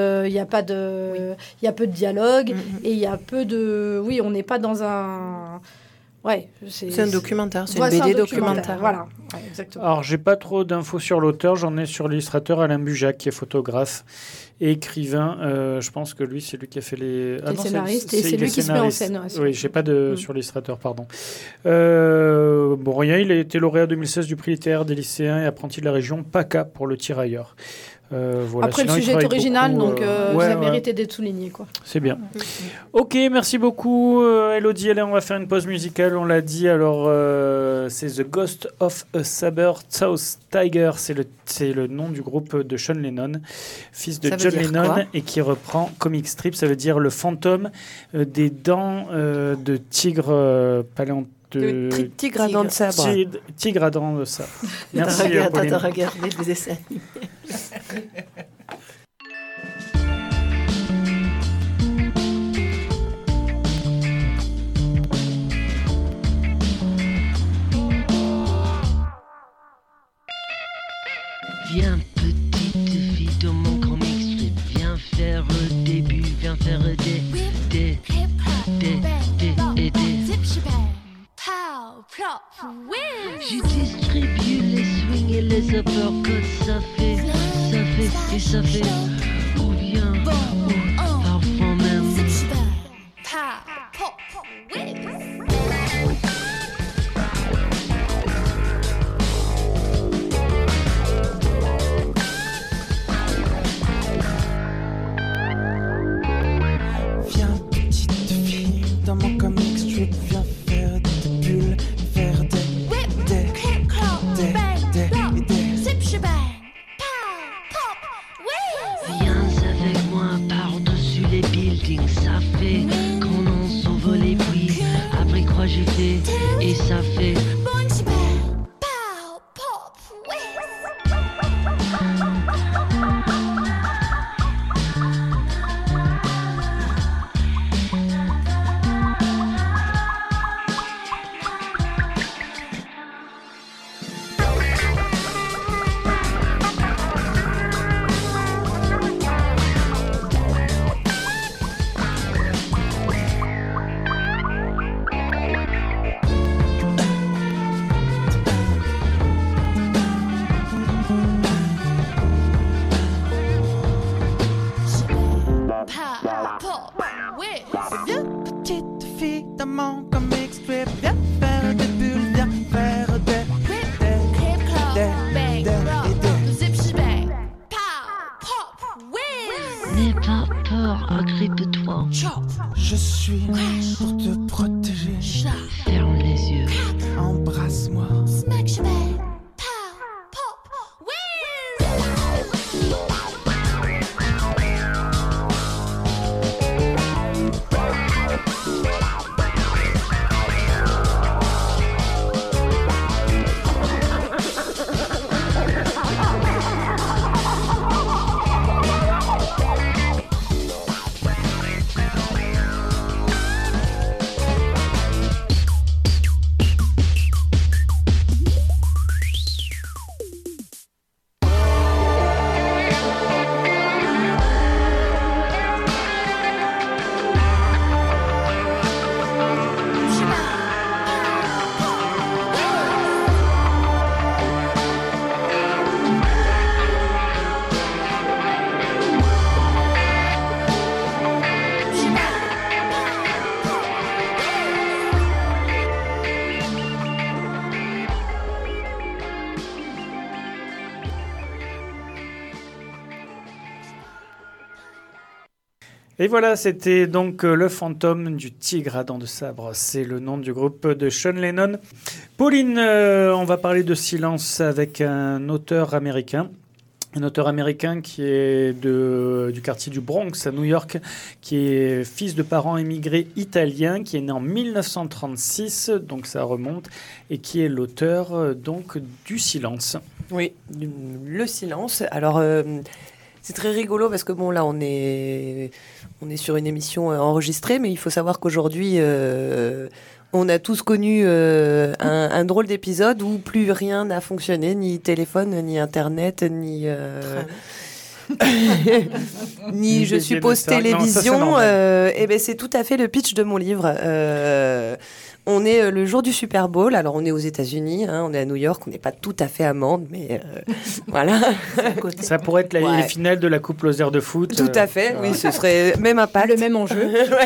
de dialogue et il y a peu de. Oui, on n'est pas dans un. Ouais, c'est un documentaire, c'est une BD documentaire. Voilà, exactement. Alors, j'ai pas trop d'infos sur l'auteur, j'en ai sur l'illustrateur Alain Bujac, qui est photographe et écrivain. Je pense que lui, c'est lui qui a fait les scénaristes, et c'est lui qui se met en scène. Oui, j'ai pas sur l'illustrateur, pardon. Il a été lauréat 2016 du prix littéraire des lycéens et apprenti de la région PACA pour le tirailleur. Après, le sujet est original, donc ça méritait d'être souligné. Quoi. C'est bien. Ok, merci beaucoup, Elodie. Allez, on va faire une pause musicale, on l'a dit. Alors, c'est The Ghost of a Saber-Toothed Tiger. C'est le nom du groupe de Sean Lennon, fils de John Lennon, quoi et qui reprend comic strip. Ça veut dire le fantôme des dents de tigre tigre à dents de sabre. Tigre à dents de sabre. Merci. T'as regardé des essais animés. Viens petite fille dans mon comic strip, viens faire le début, viens faire des je distribue les swings et les uppercuts, ça fait, et ça fait, ou bien, ou parfois même. Viens petite fille dans mon comic strip, viens faire des bulles, faire des Viens Et voilà, c'était donc Le fantôme du tigre à dents de sabre. C'est le nom du groupe de Sean Lennon. Pauline, on va parler de silence avec un auteur américain. Un auteur américain qui est du quartier du Bronx à New York, qui est fils de parents immigrés italiens, qui est né en 1936, donc ça remonte, et qui est l'auteur donc du Silence. Oui, le Silence. Alors, c'est très rigolo parce que bon, là, on est sur une émission enregistrée, mais il faut savoir qu'aujourd'hui, on a tous connu un drôle d'épisode où plus rien n'a fonctionné, ni téléphone, ni Internet, ni ni je suppose télévision. Et ben c'est tout à fait le pitch de mon livre. On est le jour du Super Bowl. Alors on est aux États-Unis, hein, on est à New York, on n'est pas tout à fait à Mende, mais voilà. Ça pourrait être la finale de la Coupe Lozère de foot. Tout à fait, oui, ce serait même impact. Le même enjeu.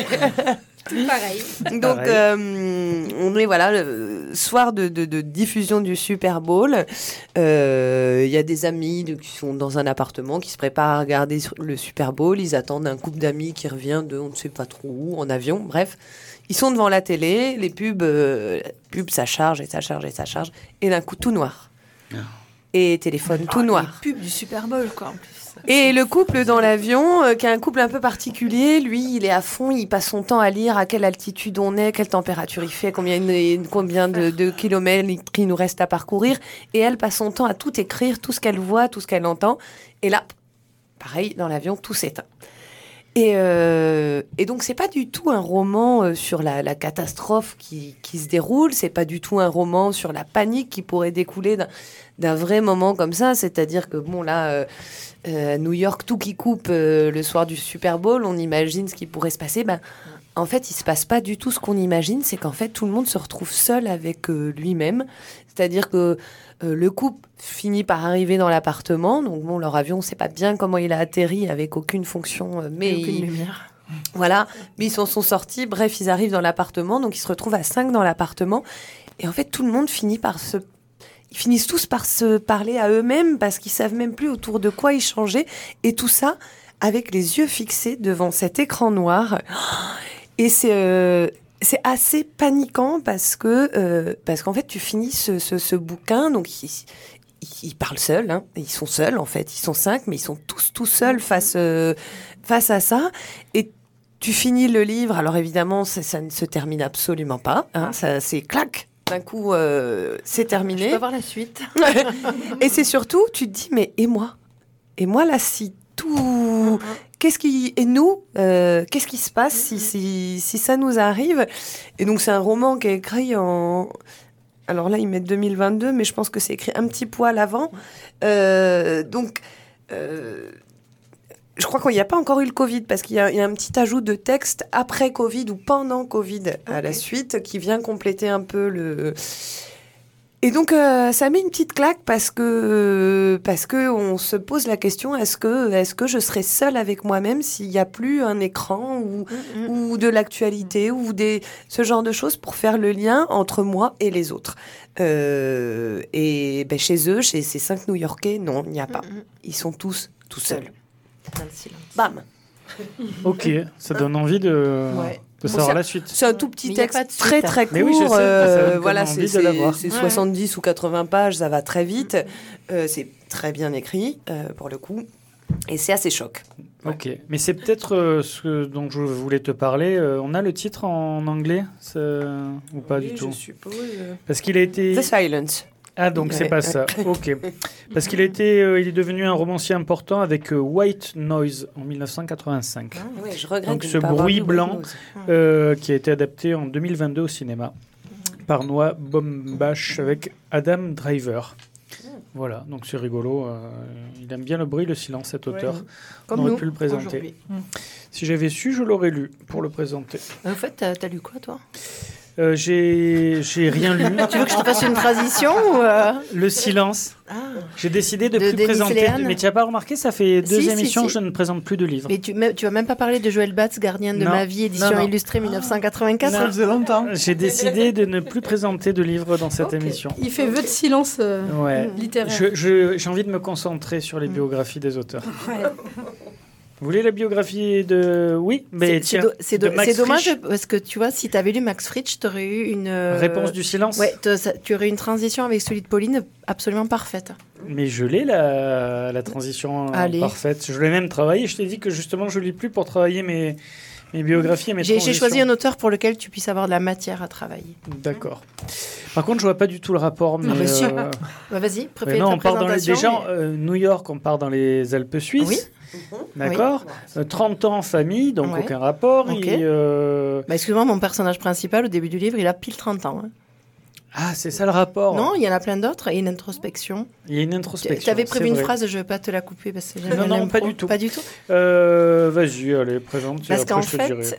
Pareil. Donc, on est le soir de diffusion du Super Bowl. Il y a des amis qui sont dans un appartement, qui se préparent à regarder le Super Bowl. Ils attendent un couple d'amis qui revient de on ne sait pas trop où, en avion. Bref, ils sont devant la télé. Les pubs, ça charge et ça charge et ça charge. Et d'un coup, tout noir. Et téléphone tout noir. Les pubs du Super Bowl, quoi, en plus. Et le couple dans l'avion, qui est un couple un peu particulier, lui, il est à fond, il passe son temps à lire à quelle altitude on est, quelle température il fait, combien de kilomètres il nous reste à parcourir. Et elle passe son temps à tout écrire, tout ce qu'elle voit, tout ce qu'elle entend. Et là, pareil, dans l'avion, tout s'éteint. Et donc, c'est pas du tout un roman sur la catastrophe qui se déroule, c'est pas du tout un roman sur la panique qui pourrait découler d'un vrai moment comme ça. C'est-à-dire que, bon, là, à New York, tout qui coupe le soir du Super Bowl, on imagine ce qui pourrait se passer. En fait, il se passe pas du tout ce qu'on imagine, c'est qu'en fait, tout le monde se retrouve seul avec lui-même. C'est-à-dire que le couple finit par arriver dans l'appartement. Donc bon, leur avion, on ne sait pas bien comment il a atterri avec aucune fonction, mais aucune lumière. Voilà, mais ils s'en sont sortis. Bref, ils arrivent dans l'appartement, donc ils se retrouvent à 5 dans l'appartement. Et en fait, tout le monde ils finissent tous par se parler à eux-mêmes parce qu'ils savent même plus autour de quoi échanger. Et tout ça avec les yeux fixés devant cet écran noir. Et c'est assez paniquant parce qu'en fait, tu finis ce bouquin, donc ils parlent seuls, hein, ils sont seuls en fait, ils sont 5, mais ils sont tous tout seuls face à ça. Et tu finis le livre, alors évidemment, ça ne se termine absolument pas, hein, ça, c'est clac, d'un coup, c'est terminé. Je peux avoir la suite. Et c'est surtout, tu te dis, mais et moi là, si tout... Qu'est-ce qui se passe si ça nous arrive? Et donc, c'est un roman qui est écrit en... Alors là, ils mettent 2022, mais je pense que c'est écrit un petit poil avant. Donc, je crois qu'il n'y a pas encore eu le Covid, parce qu'il y a un petit ajout de texte après Covid ou pendant Covid à la suite, qui vient compléter un peu le... Et donc, ça met une petite claque parce que on se pose la question, est-ce que je serai seule avec moi-même s'il n'y a plus un écran ou de l'actualité ou ce genre de choses pour faire le lien entre moi et les autres. Et chez eux, chez ces 5 New-Yorkais, non, il n'y a pas. Ils sont tous tout seuls. Dans le silence. Bam. Ok, ça donne envie de savoir la suite. C'est un tout petit texte très très court. Oui, voilà, c'est 70 ou 80 pages, ça va très vite. C'est très bien écrit pour le coup, et c'est assez choc. Ok, mais c'est peut-être ce dont je voulais te parler. On a le titre en anglais ou pas du tout? Je suppose. Parce qu'il a été. The Silence. Ah, donc c'est pas ça. Ok. Parce qu'il il est devenu un romancier important avec White Noise en 1985. Ah, oui, je regrette. Donc ce bruit blanc qui a été adapté en 2022 au cinéma par Noah Baumbach avec Adam Driver. Voilà, donc c'est rigolo. Il aime bien le bruit, le silence, cet auteur. Comme on aurait nous, pu le présenter. Si j'avais su, je l'aurais lu pour le présenter. En fait, t'as lu quoi, toi? J'ai rien lu. Tu veux que je te fasse une transition ou Le silence. J'ai décidé de plus présenter. Mais tu n'as pas remarqué, ça fait 2 émissions que je ne présente plus de livres. Mais tu vas même pas parler de Joël Batz, Gardien de ma vie, édition illustrée 1984. Ça faisait longtemps. J'ai décidé de ne plus présenter de livres dans cette émission. Il fait vœu de silence littéraire. J'ai envie de me concentrer sur les biographies des auteurs. Vous voulez la biographie de... Oui, mais c'est dommage parce que tu vois, si tu avais lu Max Frisch, tu aurais eu une... Réponse du silence. Ouais, tu aurais eu une transition avec celui de Pauline absolument parfaite. Mais je l'ai, la transition parfaite. Je l'ai même travaillé. Je t'ai dit que justement, je ne lis plus pour travailler mes biographies et mes transitions. J'ai choisi un auteur pour lequel tu puisses avoir de la matière à travailler. D'accord. Par contre, je ne vois pas du tout le rapport. Mais vas-y, préfère on part New York, on part dans les Alpes suisses. Oui. D'accord. 30 ans en famille, donc aucun rapport. Okay. Excuse-moi, mon personnage principal, au début du livre, il a pile 30 ans. Hein. Ah, c'est ça le rapport. Non, il y en a plein d'autres. Et une introspection. Il y a une introspection. Tu avais prévu une phrase, je ne vais pas te la couper parce que j'aime Non, pas du tout. Pas du tout. Vas-y, allez, présente. Parce qu'en fait,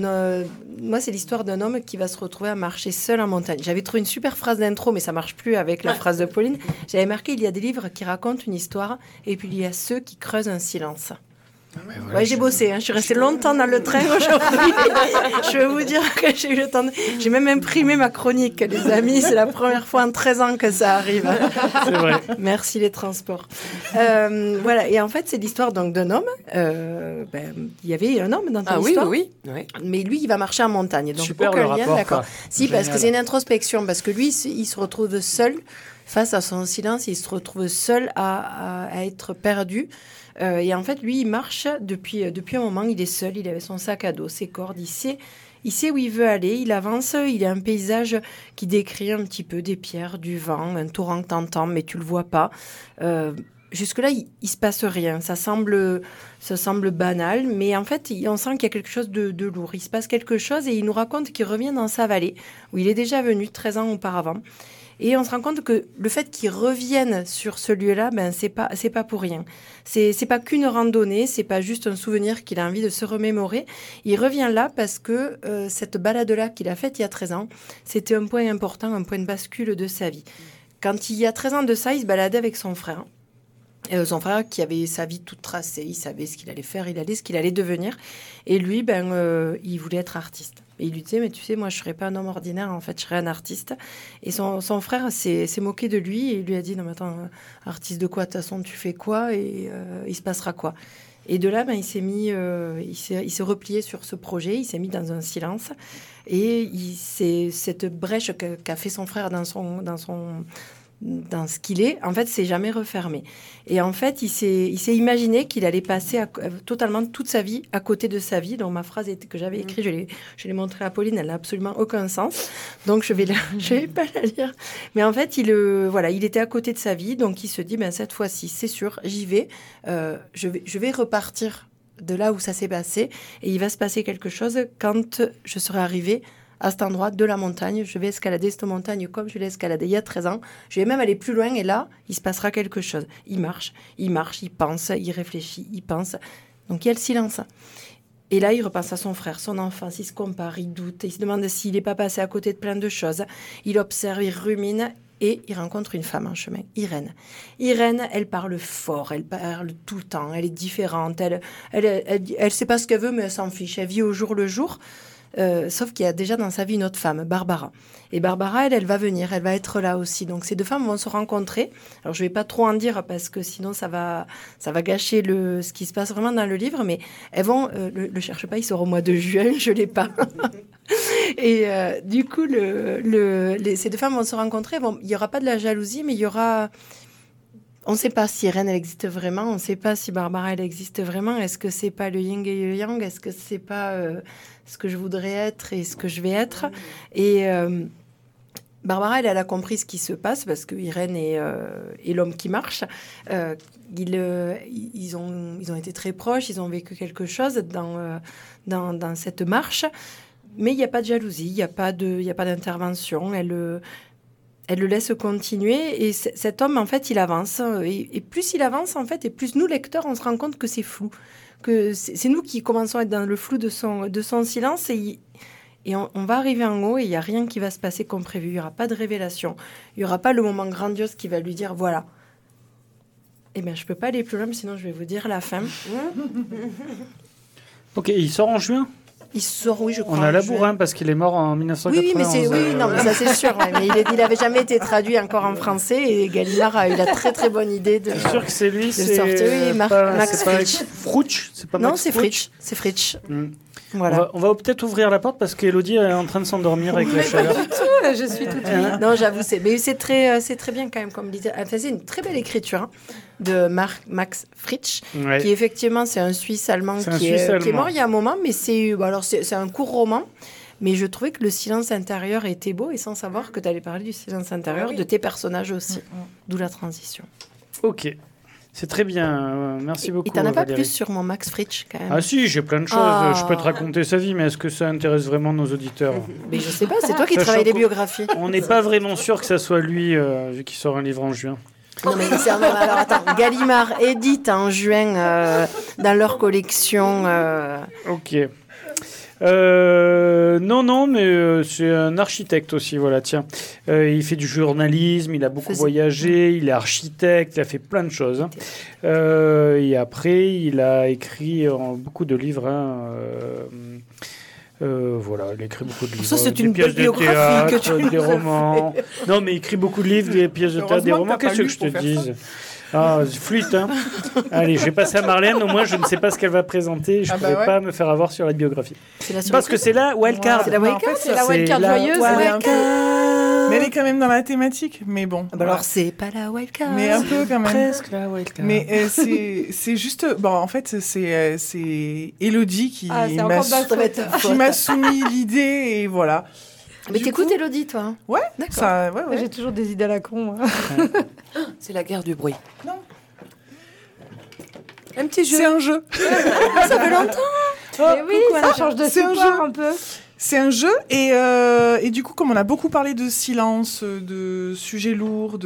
moi, c'est l'histoire d'un homme qui va se retrouver à marcher seul en montagne. J'avais trouvé une super phrase d'intro, mais ça ne marche plus avec la phrase de Pauline. J'avais marqué, il y a des livres qui racontent une histoire et puis il y a ceux qui creusent un silence. Voilà, j'ai bossé, je suis restée longtemps dans le train aujourd'hui. Je veux vous dire que j'ai eu le temps J'ai même imprimé ma chronique, les amis. C'est la première fois en 13 ans que ça arrive. C'est vrai. Merci les transports. Voilà, et en fait, c'est l'histoire donc, d'un homme. Il y avait un homme dans ton histoire. Oui. Mais lui, il va marcher en montagne. Donc, super le rapport. D'accord. Si, parce que c'est une introspection. Parce que lui, il se retrouve seul face à son silence. Il se retrouve seul à être perdu. Et en fait, lui, il marche depuis un moment. Il est seul, il avait son sac à dos, ses cordes. Il sait où il veut aller. Il avance. Il y a un paysage qui décrit un petit peu des pierres, du vent, un torrent que t'entends, mais tu le vois pas. Jusque-là, il se passe rien. Ça semble banal, mais en fait, on sent qu'il y a quelque chose de lourd. Il se passe quelque chose et il nous raconte qu'il revient dans sa vallée, où il est déjà venu 13 ans auparavant. Et on se rend compte que le fait qu'il revienne sur ce lieu-là, c'est pas pour rien. C'est pas qu'une randonnée, c'est pas juste un souvenir qu'il a envie de se remémorer. Il revient là parce que cette balade-là qu'il a faite il y a 13 ans, c'était un point important, un point de bascule de sa vie. Quand il y a 13 ans de ça, il se baladait avec son frère. Son frère qui avait sa vie toute tracée, il savait ce qu'il allait faire, ce qu'il allait devenir. Et lui, il voulait être artiste. Et il lui disait, mais tu sais, moi, je ne serais pas un homme ordinaire, en fait, je serais un artiste. Et son frère s'est moqué de lui et il lui a dit, non, mais attends, artiste de quoi? De toute façon, tu fais quoi? Et il se passera quoi? Et de là, il s'est replié sur ce projet, il s'est mis dans un silence. Et cette brèche qu'a fait son frère dans ce qu'il est, en fait, c'est jamais refermé. Et en fait, il s'est imaginé qu'il allait passer totalement toute sa vie à côté de sa vie. Donc, ma phrase que j'avais écrite, je l'ai montrée à Pauline, elle n'a absolument aucun sens. Donc, je vais pas la lire. Mais en fait, il était à côté de sa vie. Donc, il se dit, cette fois-ci, c'est sûr, j'y vais. Je vais repartir de là où ça s'est passé. Et il va se passer quelque chose quand je serai arrivée à cet endroit de la montagne. Je vais escalader cette montagne comme je l'ai escaladée il y a 13 ans. Je vais même aller plus loin et là, il se passera quelque chose. Il marche, il pense, il réfléchit, il pense. Donc il y a le silence. Et là, il repense à son frère, son enfance, il se compare, il doute, il se demande s'il n'est pas passé à côté de plein de choses. Il observe, il rumine et il rencontre une femme en chemin, Irène. Irène, elle parle fort, elle parle tout le temps, elle est différente, elle sait pas ce qu'elle veut, mais elle s'en fiche, elle vit au jour le jour. Sauf qu'il y a déjà dans sa vie une autre femme, Barbara. Et Barbara, elle va venir, elle va être là aussi. Donc ces deux femmes vont se rencontrer. Alors je vais pas trop en dire parce que sinon ça va gâcher ce qui se passe vraiment dans le livre. Mais elles vont, le cherche pas, il sort au mois de juin, je l'ai pas. Et du coup, ces deux femmes vont se rencontrer. Il y aura pas de la jalousie, mais il y aura... On ne sait pas si Irène, elle existe vraiment. On ne sait pas si Barbara, elle existe vraiment. Est-ce que c'est pas le yin et le yang? Est-ce que c'est pas ce que je voudrais être et ce que je vais être? Et Barbara, elle a compris ce qui se passe parce que Irène est l'homme qui marche. Ils ont été très proches. Ils ont vécu quelque chose dans cette marche. Mais il n'y a pas de jalousie. Il n'y a pas d'intervention. Elle le laisse continuer et cet homme, en fait, il avance. Et plus il avance, en fait, et plus nous, lecteurs, on se rend compte que c'est flou. Que c'est nous qui commençons à être dans le flou de son silence et on va arriver en haut et il n'y a rien qui va se passer comme prévu. Il n'y aura pas de révélation. Il n'y aura pas le moment grandiose qui va lui dire, voilà. Eh bien, je ne peux pas aller plus loin, sinon je vais vous dire la fin. Ok, il sort en juin ? Il sort, oui, je crois. On a Labourin parce qu'il est mort en 1991. Mais ça c'est sûr. Ouais, mais il n'avait jamais été traduit encore en français et Gallimard a eu la très très bonne idée de. C'est sûr que c'est lui, c'est sortir. Oui, Max Frisch. Fritsch, c'est pas Max Non, c'est Fritsch. C'est Fritsch. Voilà. On va peut-être ouvrir la porte parce qu'Élodie est en train de s'endormir avec la chaleur. Pas du tout, je suis toute oui. Non, j'avoue, c'est très bien quand même, comme disait. Enfin, c'est une très belle écriture de Max Fritsch, qui effectivement, c'est un Suisse-Allemand qui est mort il y a un moment, mais c'est un court roman. Mais je trouvais que le silence intérieur était beau, et sans savoir que tu allais parler du silence intérieur de tes personnages aussi. D'où la transition. Ok. C'est très bien, merci beaucoup. Et t'en as pas Valérie. plus sur mon Max Fritsch quand même? Ah si, j'ai plein de choses. Je peux te raconter sa vie, mais est-ce que ça intéresse vraiment nos auditeurs? Mais je sais pas, c'est toi qui travailles les biographies. On n'est pas vraiment sûr que ça soit lui, vu qu'il sort un livre en juin. Non mais alors attends, Gallimard édite en juin dans leur collection. Ok. Non, mais c'est un architecte aussi, voilà, tiens. Il fait du journalisme, il a beaucoup voyagé, il est architecte, il a fait plein de choses. Et après, il a écrit beaucoup de livres. Voilà, il a écrit beaucoup de livres. Ça, c'est une belle biographie que tu des romans. Non, mais il écrit beaucoup de livres, des pièces de théâtre, des romans. Qu'est-ce que je te dise? Ah, flûte, hein. Allez, je vais passer à Marlène. Au moins, je ne sais pas ce qu'elle va présenter. Je ne pourrais pas me faire avoir sur la biographie. Parce que c'est la wildcard. C'est la wildcard, c'est la wildcard joyeuse. Mais elle est quand même dans la thématique. Mais bon. Alors, c'est pas la wildcard. Mais un peu quand même. Presque la wildcard. Mais c'est juste. Bon, en fait, c'est Élodie qui m'a soumis l'idée et voilà. Mais t'écoutes Élodie, toi? Ouais, d'accord. Ouais. J'ai toujours des idées à la con. C'est la guerre du bruit. Non. Un petit jeu. C'est un jeu. Ça fait longtemps. Mais oui, ça change de support un peu. C'est un jeu et du coup, comme on a beaucoup parlé de silence, de sujets lourds,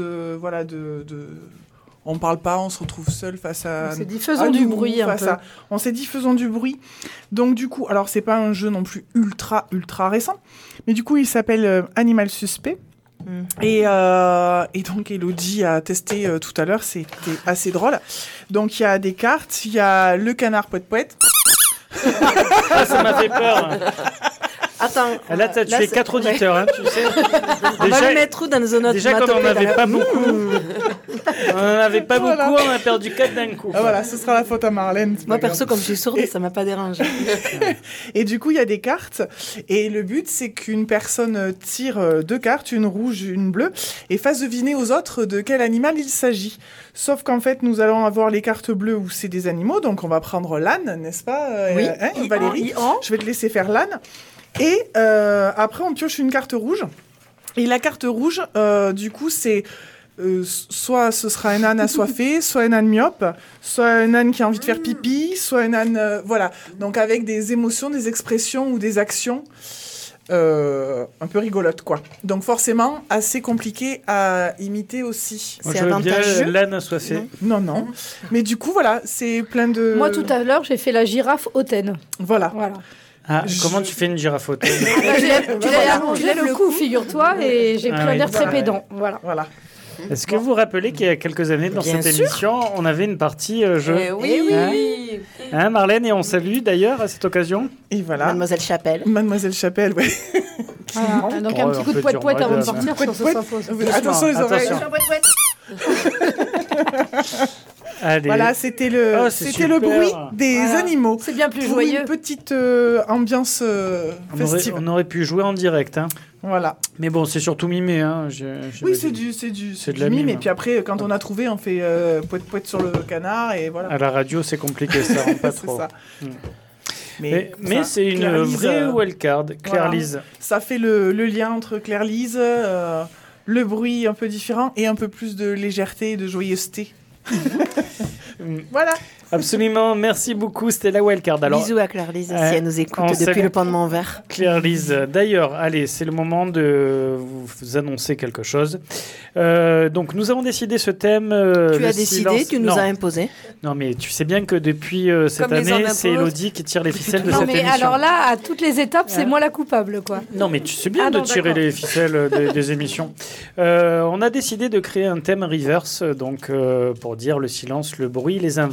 on parle pas, on se retrouve seul face à. On s'est dit faisons du bruit un peu. On s'est dit faisons du bruit. Donc du coup, alors c'est pas un jeu non plus ultra récent, mais du coup il s'appelle Animal Suspect. Et donc Élodie a testé tout à l'heure, c'était assez drôle. Donc il y a des cartes, il y a le canard poète. Ça m'a fait peur. Attends. Là, tu fais 4 auditeurs, hein, tu sais. On va le mettre où dans nos notes? Déjà, quand on n'en avait pas beaucoup, on a perdu 4 d'un coup. Ah, voilà, ce sera la faute à Marlène. Moi, perso, comme je suis sourde, ça m'a pas dérangé. Et du coup, il y a des cartes. Et le but, c'est qu'une personne tire 2 cartes, une rouge, une bleue, et fasse deviner aux autres de quel animal il s'agit. Sauf qu'en fait, nous allons avoir les cartes bleues où c'est des animaux. Donc, on va prendre l'âne, n'est-ce pas, Valérie? Je vais te laisser faire l'âne. Et après, on pioche une carte rouge. Et la carte rouge, du coup, c'est soit ce sera un âne assoiffé, soit un âne myope, soit un âne qui a envie de faire pipi, soit un âne... voilà. Donc, avec des émotions, des expressions ou des actions un peu rigolotes, quoi. Donc, forcément, assez compliqué à imiter aussi. C'est avantageux. L'âne assoiffé. Non. Mais du coup, voilà, c'est plein de... Moi, tout à l'heure, j'ai fait la girafe hautaine. Voilà. Ah, comment tu fais une girafe hautaine? Tu lèves le cou, figure-toi, et j'ai pris un air très pédant. Voilà. Est-ce que vous vous rappelez qu'il y a quelques années, dans cette émission, on avait une partie jeu? Oui. Hein, Marlène, et on salue d'ailleurs à cette occasion. Et voilà. Mademoiselle Chapelle, oui. Donc un petit coup de poète avant de sortir, ça s'impose. Attention les oreilles. Allez. Voilà, c'était le bruit des animaux. C'est bien plus pour joyeux. Une petite ambiance festive. On aurait pu jouer en direct. Hein. Voilà. Mais bon, c'est surtout mimé. Hein, oui, c'est de la mime. Et puis après, quand on a trouvé, on fait poète sur le canard et voilà. À la radio, c'est compliqué, ça rend pas trop. C'est ça. Mais c'est une vraie wildcard, Claire-Lise. Voilà. Ça fait le lien entre Claire-Lise, le bruit un peu différent et un peu plus de légèreté et de joyeuseté. Voilà. Absolument, merci beaucoup, c'était la wildcard. Alors, bisous à Claire-Lise, si elle nous écoute depuis le pont de Montvert. Claire-Lise, d'ailleurs, allez, c'est le moment de vous annoncer quelque chose. Donc, nous avons décidé ce thème. Tu as décidé, tu nous as imposé. Non, mais tu sais bien que depuis cette année, c'est Élodie qui tire les ficelles de cette émission. Non, mais alors là, à toutes les étapes, c'est moi la coupable, quoi. Non, mais tu sais bien de tirer les ficelles des émissions. On a décidé de créer un thème reverse, donc pour dire le silence, le bruit, les inverses. Et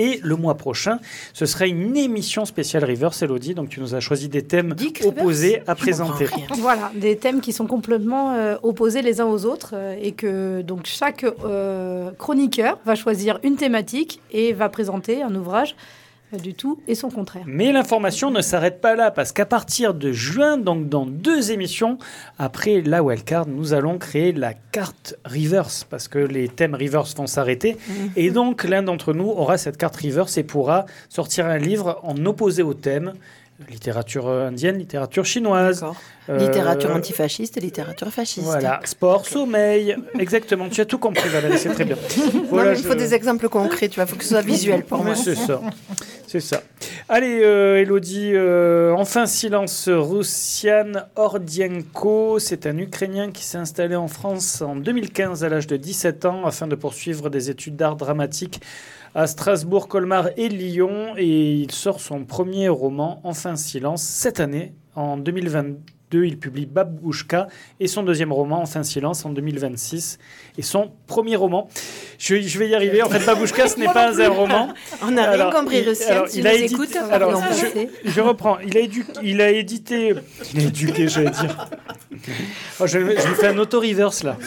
Et le mois prochain, ce sera une émission spéciale Reverse, Elodie. Donc, tu nous as choisi des thèmes opposés à présenter. Voilà, des thèmes qui sont complètement opposés les uns aux autres et que donc chaque chroniqueur va choisir une thématique et va présenter un ouvrage du tout et son contraire. Mais l'information ne s'arrête pas là, parce qu'à partir de juin, donc dans 2 émissions, après la wildcard, nous allons créer la carte Reverse, parce que les thèmes Reverse vont s'arrêter. Et donc, l'un d'entre nous aura cette carte Reverse et pourra sortir un livre en opposé au thème. Littérature indienne, littérature chinoise. Littérature antifasciste et littérature fasciste. Voilà, sport, sommeil. Exactement, tu as tout compris, Valérie, c'est très bien. Voilà, il faut des exemples concrets, tu vois, il faut que ce soit visuel pour moi. C'est ça. Allez, Elodie, enfin silence. Roussian Ordienko, c'est un Ukrainien qui s'est installé en France en 2015 à l'âge de 17 ans afin de poursuivre des études d'art dramatique à Strasbourg, Colmar et Lyon. Et il sort son premier roman, Enfin silence, cette année, en 2022. Il publie Babouchka et son deuxième roman, Enfin silence, en 2026. Et son premier roman. Je vais y arriver. En fait, Babouchka, ce n'est pas un roman. On n'a rien compris, Russian. Si nous écoute, je reprends. Il a éduqué, j'allais dire. Oh, je lui fais un auto-reverse, là.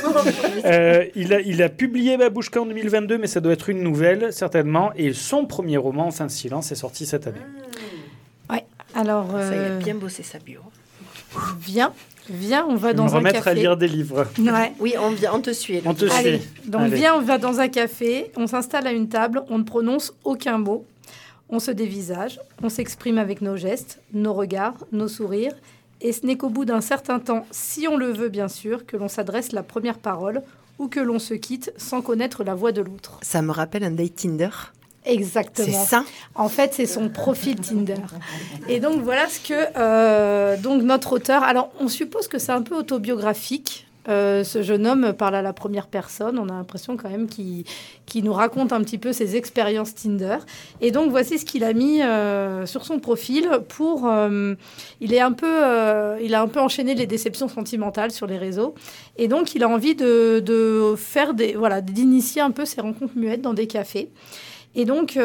Il a publié Babouchka en 2022, mais ça doit être une nouvelle, certainement. Et son premier roman, Enfin silence, est sorti cette année. Ouais. Alors, ça, il a bien bossé sa bio. Viens, on va dans un café. Me remettre à lire des livres. Ouais. Oui, on te suit. On te Allez, suit. Donc viens, on va dans un café, on s'installe à une table, on ne prononce aucun mot, on se dévisage, on s'exprime avec nos gestes, nos regards, nos sourires, et ce n'est qu'au bout d'un certain temps, si on le veut bien sûr, que l'on s'adresse la première parole ou que l'on se quitte sans connaître la voix de l'autre. Ça me rappelle un date Tinder. Exactement. C'est ça. En fait, c'est son profil Tinder. Et donc, voilà ce que donc notre auteur... Alors, on suppose que c'est un peu autobiographique. Ce jeune homme parle à la première personne. On a l'impression quand même qu'il nous raconte un petit peu ses expériences Tinder. Et donc, voici ce qu'il a mis sur son profil pour... il a un peu enchaîné les déceptions sentimentales sur les réseaux. Et donc, il a envie de faire d'initier un peu ses rencontres muettes dans des cafés. Et donc,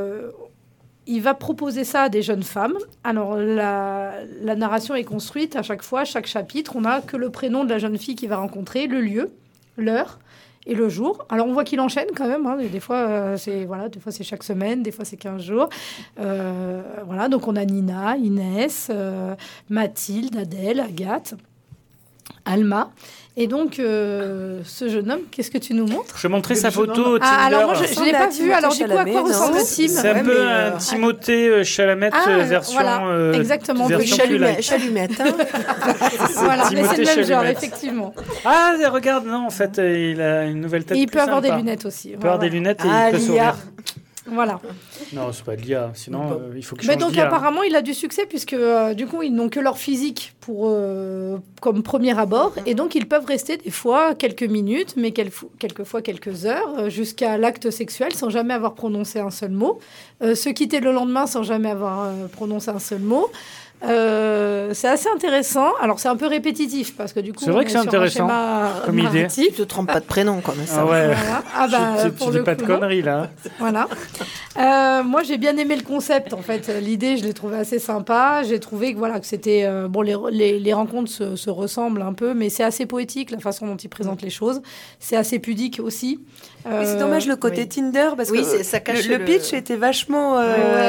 il va proposer ça à des jeunes femmes. Alors, la narration est construite à chaque fois, chaque chapitre. On n'a que le prénom de la jeune fille qu'il va rencontrer, le lieu, l'heure et le jour. Alors, on voit qu'il enchaîne quand même. Hein. Des fois, c'est chaque semaine, des fois, c'est 15 jours. Voilà, donc on a Nina, Inès, Mathilde, Adèle, Agathe, Alma. Et donc, ce jeune homme, qu'est-ce que tu nous montres ? Je montrais sa photo Tinder. Alors moi, je ne l'ai pas vu. Alors, du coup, à quoi ressemble Tim ? C'est un peu un Timothée Chalamet version... Voilà, exactement. Version Chalumette. Voilà, mais c'est le même genre, effectivement. Ah, regarde, non, en fait, il a une nouvelle tête. Et il peut avoir des lunettes aussi. Il peut avoir des lunettes et il peut sourire. Voilà. Non, c'est pas de l'IA, sinon il faut que je change d'IA. Mais donc apparemment, il a du succès puisque du coup, ils n'ont que leur physique comme premier abord et donc ils peuvent rester des fois quelques minutes, mais quelquefois quelques heures jusqu'à l'acte sexuel sans jamais avoir prononcé un seul mot, se quitter le lendemain sans jamais avoir prononcé un seul mot. C'est assez intéressant. Alors c'est un peu répétitif parce que du coup c'est vrai que c'est intéressant comme idée. Tu te trompes pas de prénom comme ça. Ah ouais. Voilà. Ah bah, tu dis pas de conneries là. Voilà. Moi j'ai bien aimé le concept en fait. L'idée je l'ai trouvé assez sympa. J'ai trouvé que c'était les rencontres se ressemblent un peu, mais c'est assez poétique la façon dont il présente les choses. C'est assez pudique aussi. Mais c'est dommage le côté Tinder parce que ça cache le pitch était vachement.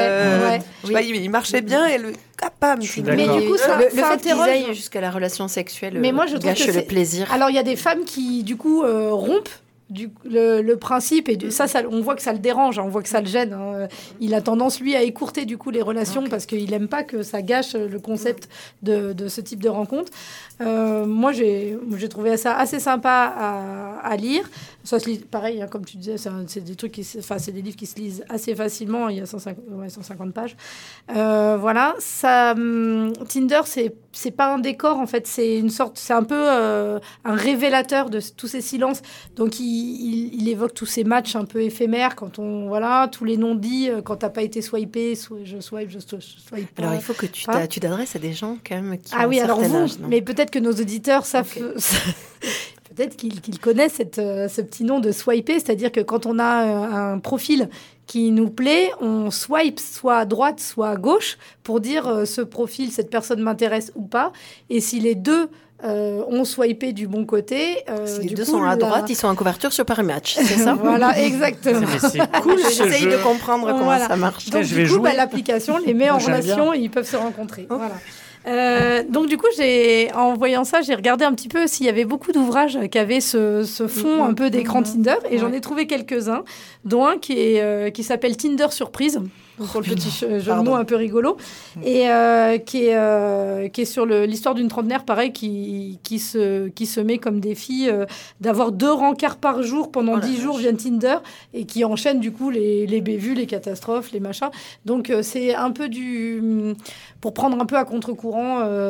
Il marchait bien et le capable. Mais du coup, ça le fait interroge qu'ils aillent jusqu'à la relation sexuelle. Mais moi, je trouve gâche que le plaisir. Alors, il y a des femmes qui, du coup, rompent le principe et ça, on voit que ça le dérange, on voit que ça le gêne. Hein. Il a tendance, lui, à écourter du coup les relations parce qu'il n'aime pas que ça gâche le concept de ce type de rencontre. Moi, j'ai trouvé ça assez sympa à lire. Ça se lit, pareil, hein, comme tu disais, c'est des trucs c'est des livres qui se lisent assez facilement. Il y a 150 pages. Voilà. Ça, Tinder, c'est pas un décor, en fait. C'est un peu un révélateur de tous ces silences. Donc, il évoque tous ces matchs un peu éphémères quand tous les non-dits, quand t'as pas été swipé, je swipe. Alors, il faut que tu t'adresses à des gens, quand même, qui ont oui, un alors certain vous, âge, non ? mais peut-être que nos auditeurs savent... peut-être qu'il connaît ce petit nom de swiper, c'est-à-dire que quand on a un profil qui nous plaît, on swipe soit à droite, soit à gauche pour dire ce profil, cette personne m'intéresse ou pas. Et si les deux ont swipé du bon côté... si les deux sont à droite, ils sont en couverture sur Paris Match, c'est ça? Voilà, exactement. Mais c'est cool, j'essaye de comprendre comment ça marche. Donc, du coup, l'application les met en relation et ils peuvent se rencontrer. Voilà. Donc du coup, en voyant ça, j'ai regardé un petit peu s'il y avait beaucoup d'ouvrages qui avaient ce fond un peu d'écran Tinder, et j'en ai trouvé quelques-uns, dont un qui s'appelle Tinder Surprise, pour le petit jeu de mots un peu rigolo, et qui est sur l'histoire d'une trentenaire, pareil, qui se met comme défi d'avoir 2 rencarts par jour pendant 10 jours via Tinder, et qui enchaîne du coup les bévues, les catastrophes, les machins. Donc c'est un peu pour prendre un peu à contre-courant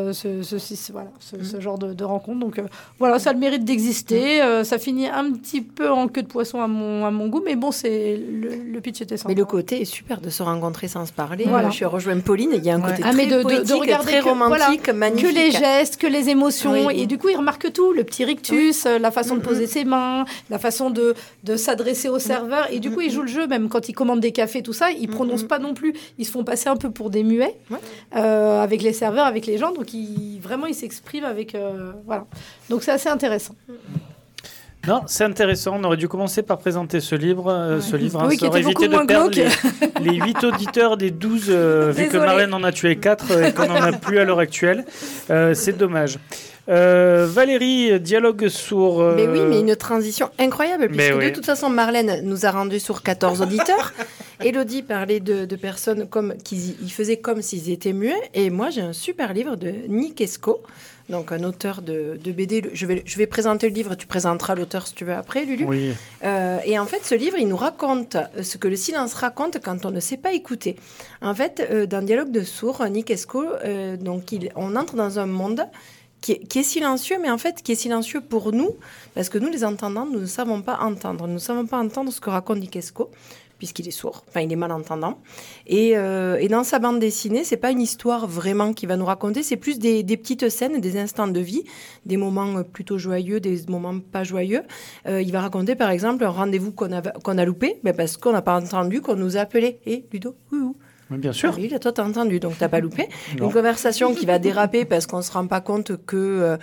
ce genre de rencontre. Donc voilà, ça a le mérite d'exister. Ça finit un petit peu en queue de poisson à mon goût, mais bon, le pitch était sympa. Mais le côté est super de se rencontrer sans se parler. Voilà. Je rejoins Pauline, il y a un côté très poétique, de regarder très romantique, magnifique. Que les gestes, que les émotions. Oui. Et du coup, il remarque tout. Le petit rictus, la façon de poser ses mains, la façon de s'adresser au serveur. Et du coup, il joue le jeu, même quand il commande des cafés, tout ça, ils prononcent pas non plus. Ils se font passer un peu pour des muets avec les serveurs, avec les gens. Donc, vraiment, il s'exprime avec... voilà. Donc, c'est assez intéressant. Non, c'est intéressant. On aurait dû commencer par présenter ce livre. Oui, ça aurait évité de perdre les 8 auditeurs des 12, vu que Marlène en a tué 4 et qu'on n'en a plus à l'heure actuelle. C'est dommage. Valérie, dialogue sourd. Mais oui, mais une transition incroyable, puisque de toute façon, Marlène nous a rendu sur 14 auditeurs. Élodie parlait de personnes qui faisaient comme s'ils étaient muets. Et moi, j'ai un super livre de Nick Esco, donc un auteur de BD. Je vais présenter le livre, tu présenteras l'auteur si tu veux après, Lulu. Oui. Et en fait, ce livre, il nous raconte ce que le silence raconte quand on ne sait pas écouter. En fait, dans Dialogue de sourds, Nick Esco, on entre dans un monde qui est silencieux, mais en fait, qui est silencieux pour nous, parce que nous, les entendants, nous ne savons pas entendre. Nous ne savons pas entendre ce que raconte Nick Esco, puisqu'il est sourd, enfin il est malentendant. Et dans sa bande dessinée, c'est pas une histoire vraiment qu'il va nous raconter, c'est plus des petites scènes, des instants de vie, des moments plutôt joyeux, des moments pas joyeux. Il va raconter par exemple un rendez-vous qu'on a loupé, parce qu'on n'a pas entendu, qu'on nous a appelé. Et Ludo, oui, bien sûr. Oui, toi, t'as entendu, donc t'as pas loupé. Une conversation qui va déraper parce qu'on se rend pas compte que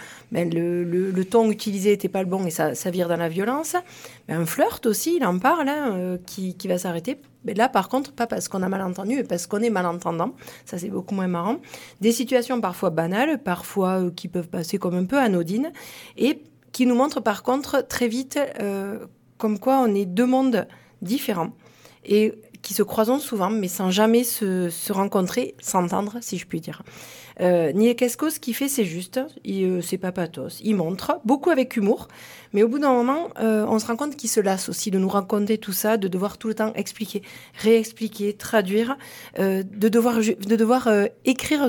le ton utilisé était pas le bon et ça vire dans la violence. Mais un flirt aussi, il en parle, qui va s'arrêter. Mais là, par contre, pas parce qu'on a mal entendu, mais parce qu'on est malentendant. Ça, c'est beaucoup moins marrant. Des situations parfois banales, parfois qui peuvent passer comme un peu anodines, et qui nous montrent par contre très vite comme quoi on est 2 mondes différents. Et qui se croisent souvent, mais sans jamais se rencontrer, s'entendre, si je puis dire. Nick Esco, ce qu'il fait, c'est juste, c'est pas pathos. Il montre, beaucoup avec humour, mais au bout d'un moment, on se rend compte qu'il se lasse aussi de nous raconter tout ça, de devoir tout le temps expliquer, réexpliquer, traduire, de devoir écrire...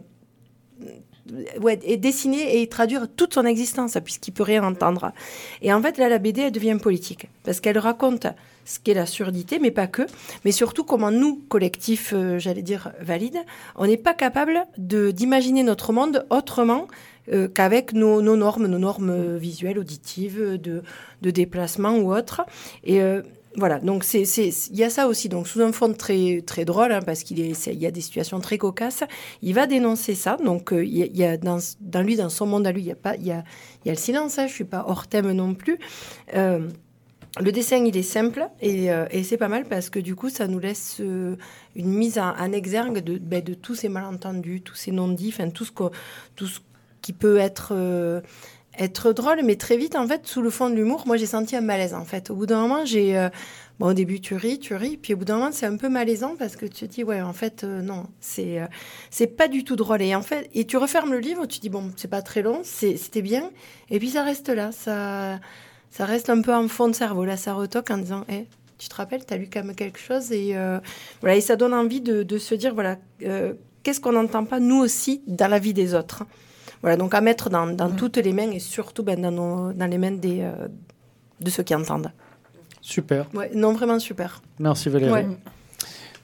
et dessiner et traduire toute son existence, puisqu'il peut rien entendre. Et en fait, là, la BD, elle devient politique, parce qu'elle raconte ce qu'est la surdité, mais pas que, mais surtout comment nous, collectifs, j'allais dire valides, on n'est pas capable d'imaginer notre monde autrement qu'avec nos normes visuelles, auditives, de déplacement ou autres. Et voilà, donc il y a ça aussi, donc sous un fond très, très drôle, parce qu'il y a des situations très cocasses, il va dénoncer ça, donc il y a dans son monde à lui, il y a le silence, je ne suis pas hors thème non plus. Le dessin, il est simple et c'est pas mal parce que du coup, ça nous laisse une mise en exergue de tous ces malentendus, tous ces non-dits, enfin tout ce qui peut être drôle, mais très vite, en fait, sous le fond de l'humour, moi, j'ai senti un malaise, en fait. Au bout d'un moment, au début, tu ris, puis au bout d'un moment, c'est un peu malaisant parce que tu te dis, ouais, en fait, non, c'est pas du tout drôle. Et en fait, tu refermes le livre, tu te dis, bon, c'est pas très long, c'était bien, et puis ça reste là, ça reste un peu en fond de cerveau. Là, ça retoque en disant, tu te rappelles, t'as lu quand même quelque chose, et voilà, et ça donne envie de se dire, voilà, qu'est-ce qu'on n'entend pas, nous aussi, dans la vie des autres. Voilà, donc à mettre dans toutes les mains et surtout dans les mains de ceux qui entendent. Super. Ouais, non, vraiment super. Merci Valérie. Ouais.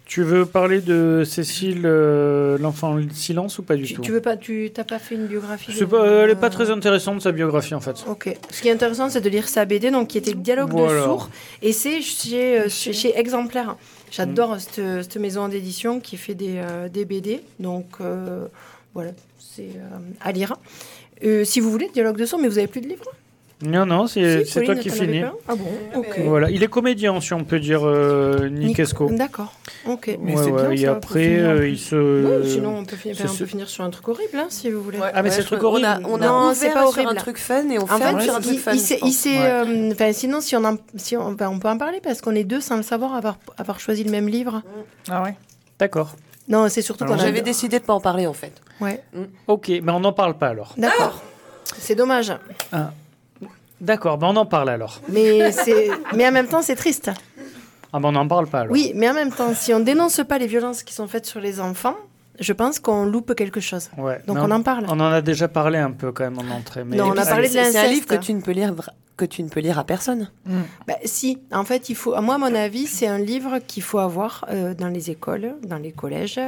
Tu veux parler de Cécile, l'enfant silence ou pas du tout? Tu n'as pas fait une biographie elle n'est pas très intéressante, sa biographie, en fait. Ok. Ce qui est intéressant, c'est de lire sa BD, donc, qui était Dialogue de sourds. Et c'est chez Exemplaire. J'adore cette maison d'édition qui fait des BD. Donc, voilà, c'est à lire. Si vous voulez, Dialogue de sourds, mais vous n'avez plus de livres? Non, c'est toi qui finis. Ah bon, ok. Voilà, il est comédien, si on peut dire, Nicesco. D'accord, ok. Mais c'est bien, et ça, après, il se... Oui, sinon, on peut finir sur un truc horrible, si vous voulez. Mais c'est un truc horrible. On a ouvert sur un truc fun et on ferme sur un truc fun. Sinon, on peut en parler, parce qu'on est deux, sans le savoir, avoir choisi le même livre. Ah ouais. D'accord. Non, c'est surtout qu'on j'avais décidé de pas en parler, en fait. Ouais. Ok, mais on n'en parle pas, alors. D'accord. C'est dommage. D'accord, on en parle alors. Mais en même temps, c'est triste. On n'en parle pas alors. Oui, mais en même temps, si on dénonce pas les violences qui sont faites sur les enfants, je pense qu'on loupe quelque chose. Ouais, donc on en parle. On en a déjà parlé un peu quand même en entrée. Mais non, on a parlé de l'inceste. C'est un livre que tu ne peux lire à personne. Si, en fait, moi, à mon avis, c'est un livre qu'il faut avoir dans les écoles, dans les collèges,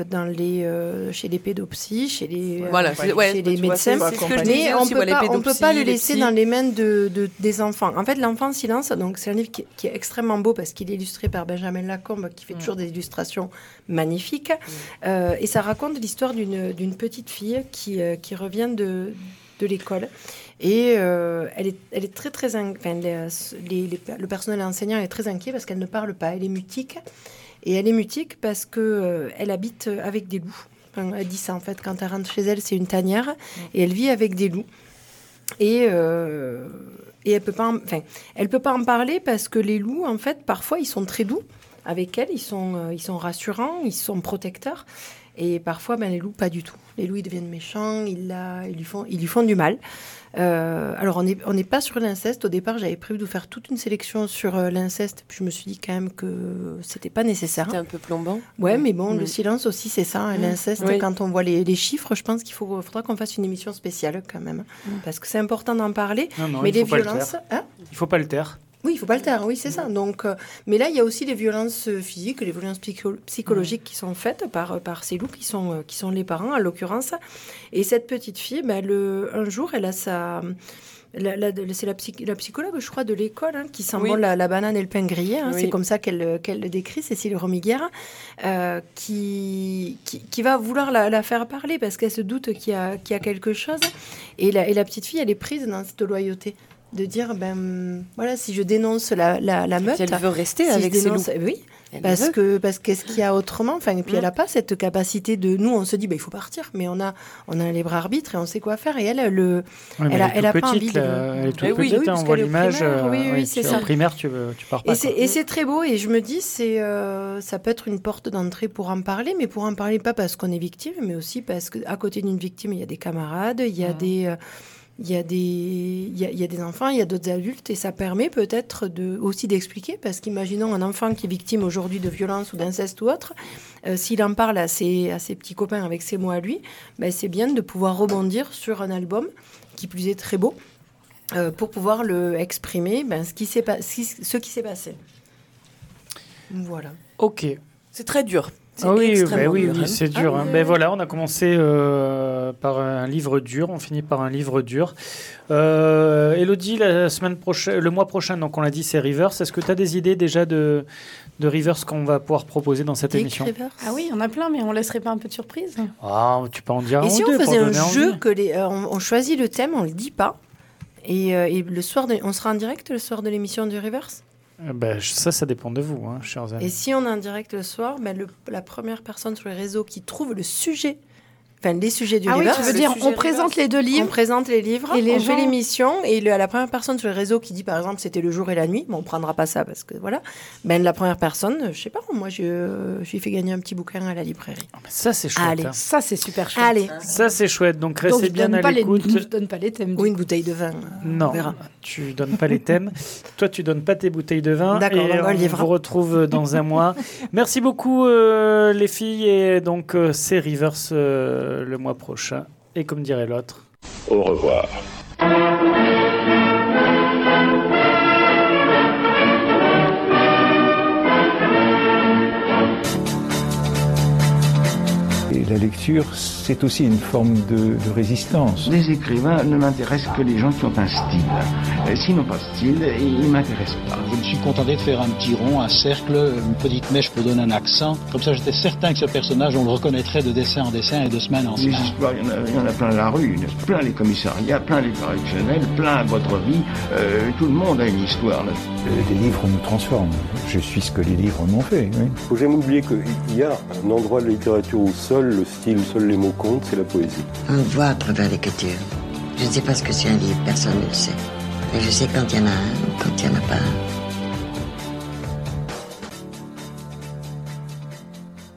chez les pédopsies, chez les médecins. Mais on ne peut pas le laisser dans les mains des enfants. En fait, L'Enfant silence, donc c'est un livre qui est extrêmement beau parce qu'il est illustré par Benjamin Lacombe, qui fait toujours des illustrations magnifiques. Et ça raconte l'histoire d'une petite fille qui revient de l'école. Et elle est très, très... le personnel enseignant est très inquiet parce qu'elle ne parle pas. Elle est mutique. Et elle est mutique parce qu'elle habite avec des loups. Elle dit ça, en fait. Quand elle rentre chez elle, c'est une tanière. Et elle vit avec des loups. Et elle peut pas en parler parce que les loups, en fait, parfois, ils sont très doux avec elle. Ils sont rassurants, ils sont protecteurs. Et parfois, les loups, pas du tout. Les loups, ils deviennent méchants, ils lui font du mal. Alors, on n'est pas sur l'inceste. Au départ, j'avais prévu de faire toute une sélection sur l'inceste. Puis je me suis dit quand même que c'était pas nécessaire. C'était un peu plombant. Ouais, mais bon, le silence aussi, c'est ça. L'inceste, quand on voit les chiffres, je pense qu'il faudra qu'on fasse une émission spéciale quand même. Parce que c'est important d'en parler. Non, mais les violences... Il faut pas le taire. Oui, il ne faut pas le taire, oui, c'est ça. Donc, mais là, il y a aussi les violences physiques, les violences psychologiques qui sont faites par ces loups qui sont les parents, en l'occurrence. Et cette petite fille, un jour, elle a sa... c'est la psychologue, je crois, de l'école, qui sent bon la banane et le pain grillé. C'est comme ça qu'elle le décrit, Cécile Romiguière, qui va vouloir la faire parler parce qu'elle se doute qu'il y a quelque chose. Et la petite fille, elle est prise dans cette loyauté. De dire, voilà, si je dénonce la meute... Elle veut rester avec ses loups. Oui, parce qu'est-ce qu'il y a autrement, et puis elle n'a pas cette capacité de... Nous, on se dit, il faut partir, mais on a un libre arbitre et on sait quoi faire. Et elle a pas envie de... Elle est toute petite, on voit l'image. Oui, c'est ça. En primaire, tu pars pas. Et c'est très beau, et je me dis, ça peut être une porte d'entrée pour en parler, mais pour en parler pas parce qu'on est victime, mais aussi parce qu'à côté d'une victime, il y a des camarades, il y a des... Il y a des enfants, il y a d'autres adultes, et ça permet peut-être aussi d'expliquer, parce qu'imaginons un enfant qui est victime aujourd'hui de violence ou d'inceste ou autre, s'il en parle à ses petits copains avec ses mots à lui, c'est bien de pouvoir rebondir sur un album qui plus est très beau, pour pouvoir exprimer ce qui s'est passé. Voilà. Ok. C'est très dur. Oui, c'est dur. Voilà, on a commencé par un livre dur, on finit par un livre dur. Élodie, le mois prochain, donc on l'a dit, c'est Rivers. Est-ce que tu as des idées déjà de Rivers qu'on va pouvoir proposer dans cette émission? Ah oui, on a plein, mais on laisserait pas un peu de surprise? Tu peux en dire un ou deux. Et si on faisait un jeu envie. On choisit le thème, on le dit pas, et le soir, on sera en direct le soir de l'émission du Rivers? Ça dépend de vous, chers amis. Et si on est en direct le soir, la première personne sur les réseaux qui trouve le sujet, les sujets du Rivers... Ah oui, tu veux dire, on présente les deux livres. On présente les livres, et on fait l'émission, et la première personne sur les réseaux qui dit, par exemple, c'était le jour et la nuit, on ne prendra pas ça, parce que voilà, la première personne, je sais pas, moi, je lui fais gagner un petit bouquin à la librairie. Ça, c'est chouette. Allez, ça, c'est super chouette. Allez. Ça, c'est chouette, donc restez bien à l'écoute. Je donne pas les thèmes. Ou une bouteille de vin. Non, tu donnes pas les thèmes. Toi, tu donnes pas tes bouteilles de vin. D'accord, et on vous retrouve dans un mois. Merci beaucoup, les filles, et donc c'est Rivers le mois prochain. Et comme dirait l'autre, au revoir. la lecture, c'est aussi une forme de résistance. Les écrivains ne m'intéressent que les gens qui ont un style. S'ils n'ont pas de style, ils ne m'intéressent pas. Je me suis contenté de faire un petit rond, un cercle, une petite mèche pour donner un accent. Comme ça, j'étais certain que ce personnage, on le reconnaîtrait de dessin en dessin et de semaine en semaine. Les histoires, il y en a plein la rue, plein les commissariats, plein les correctionnels, plein votre vie. Tout le monde a une histoire. Les livres nous transforment. Je suis ce que les livres m'ont fait. Oui. Il ne faut jamais oublier qu'il y a un endroit de la littérature où seul le style, seuls les mots comptent, c'est la poésie. On le voit à travers l'écriture. Je ne sais pas ce que c'est un livre, personne ne le sait. Et je sais quand il y en a un ou quand il n'y en a pas un.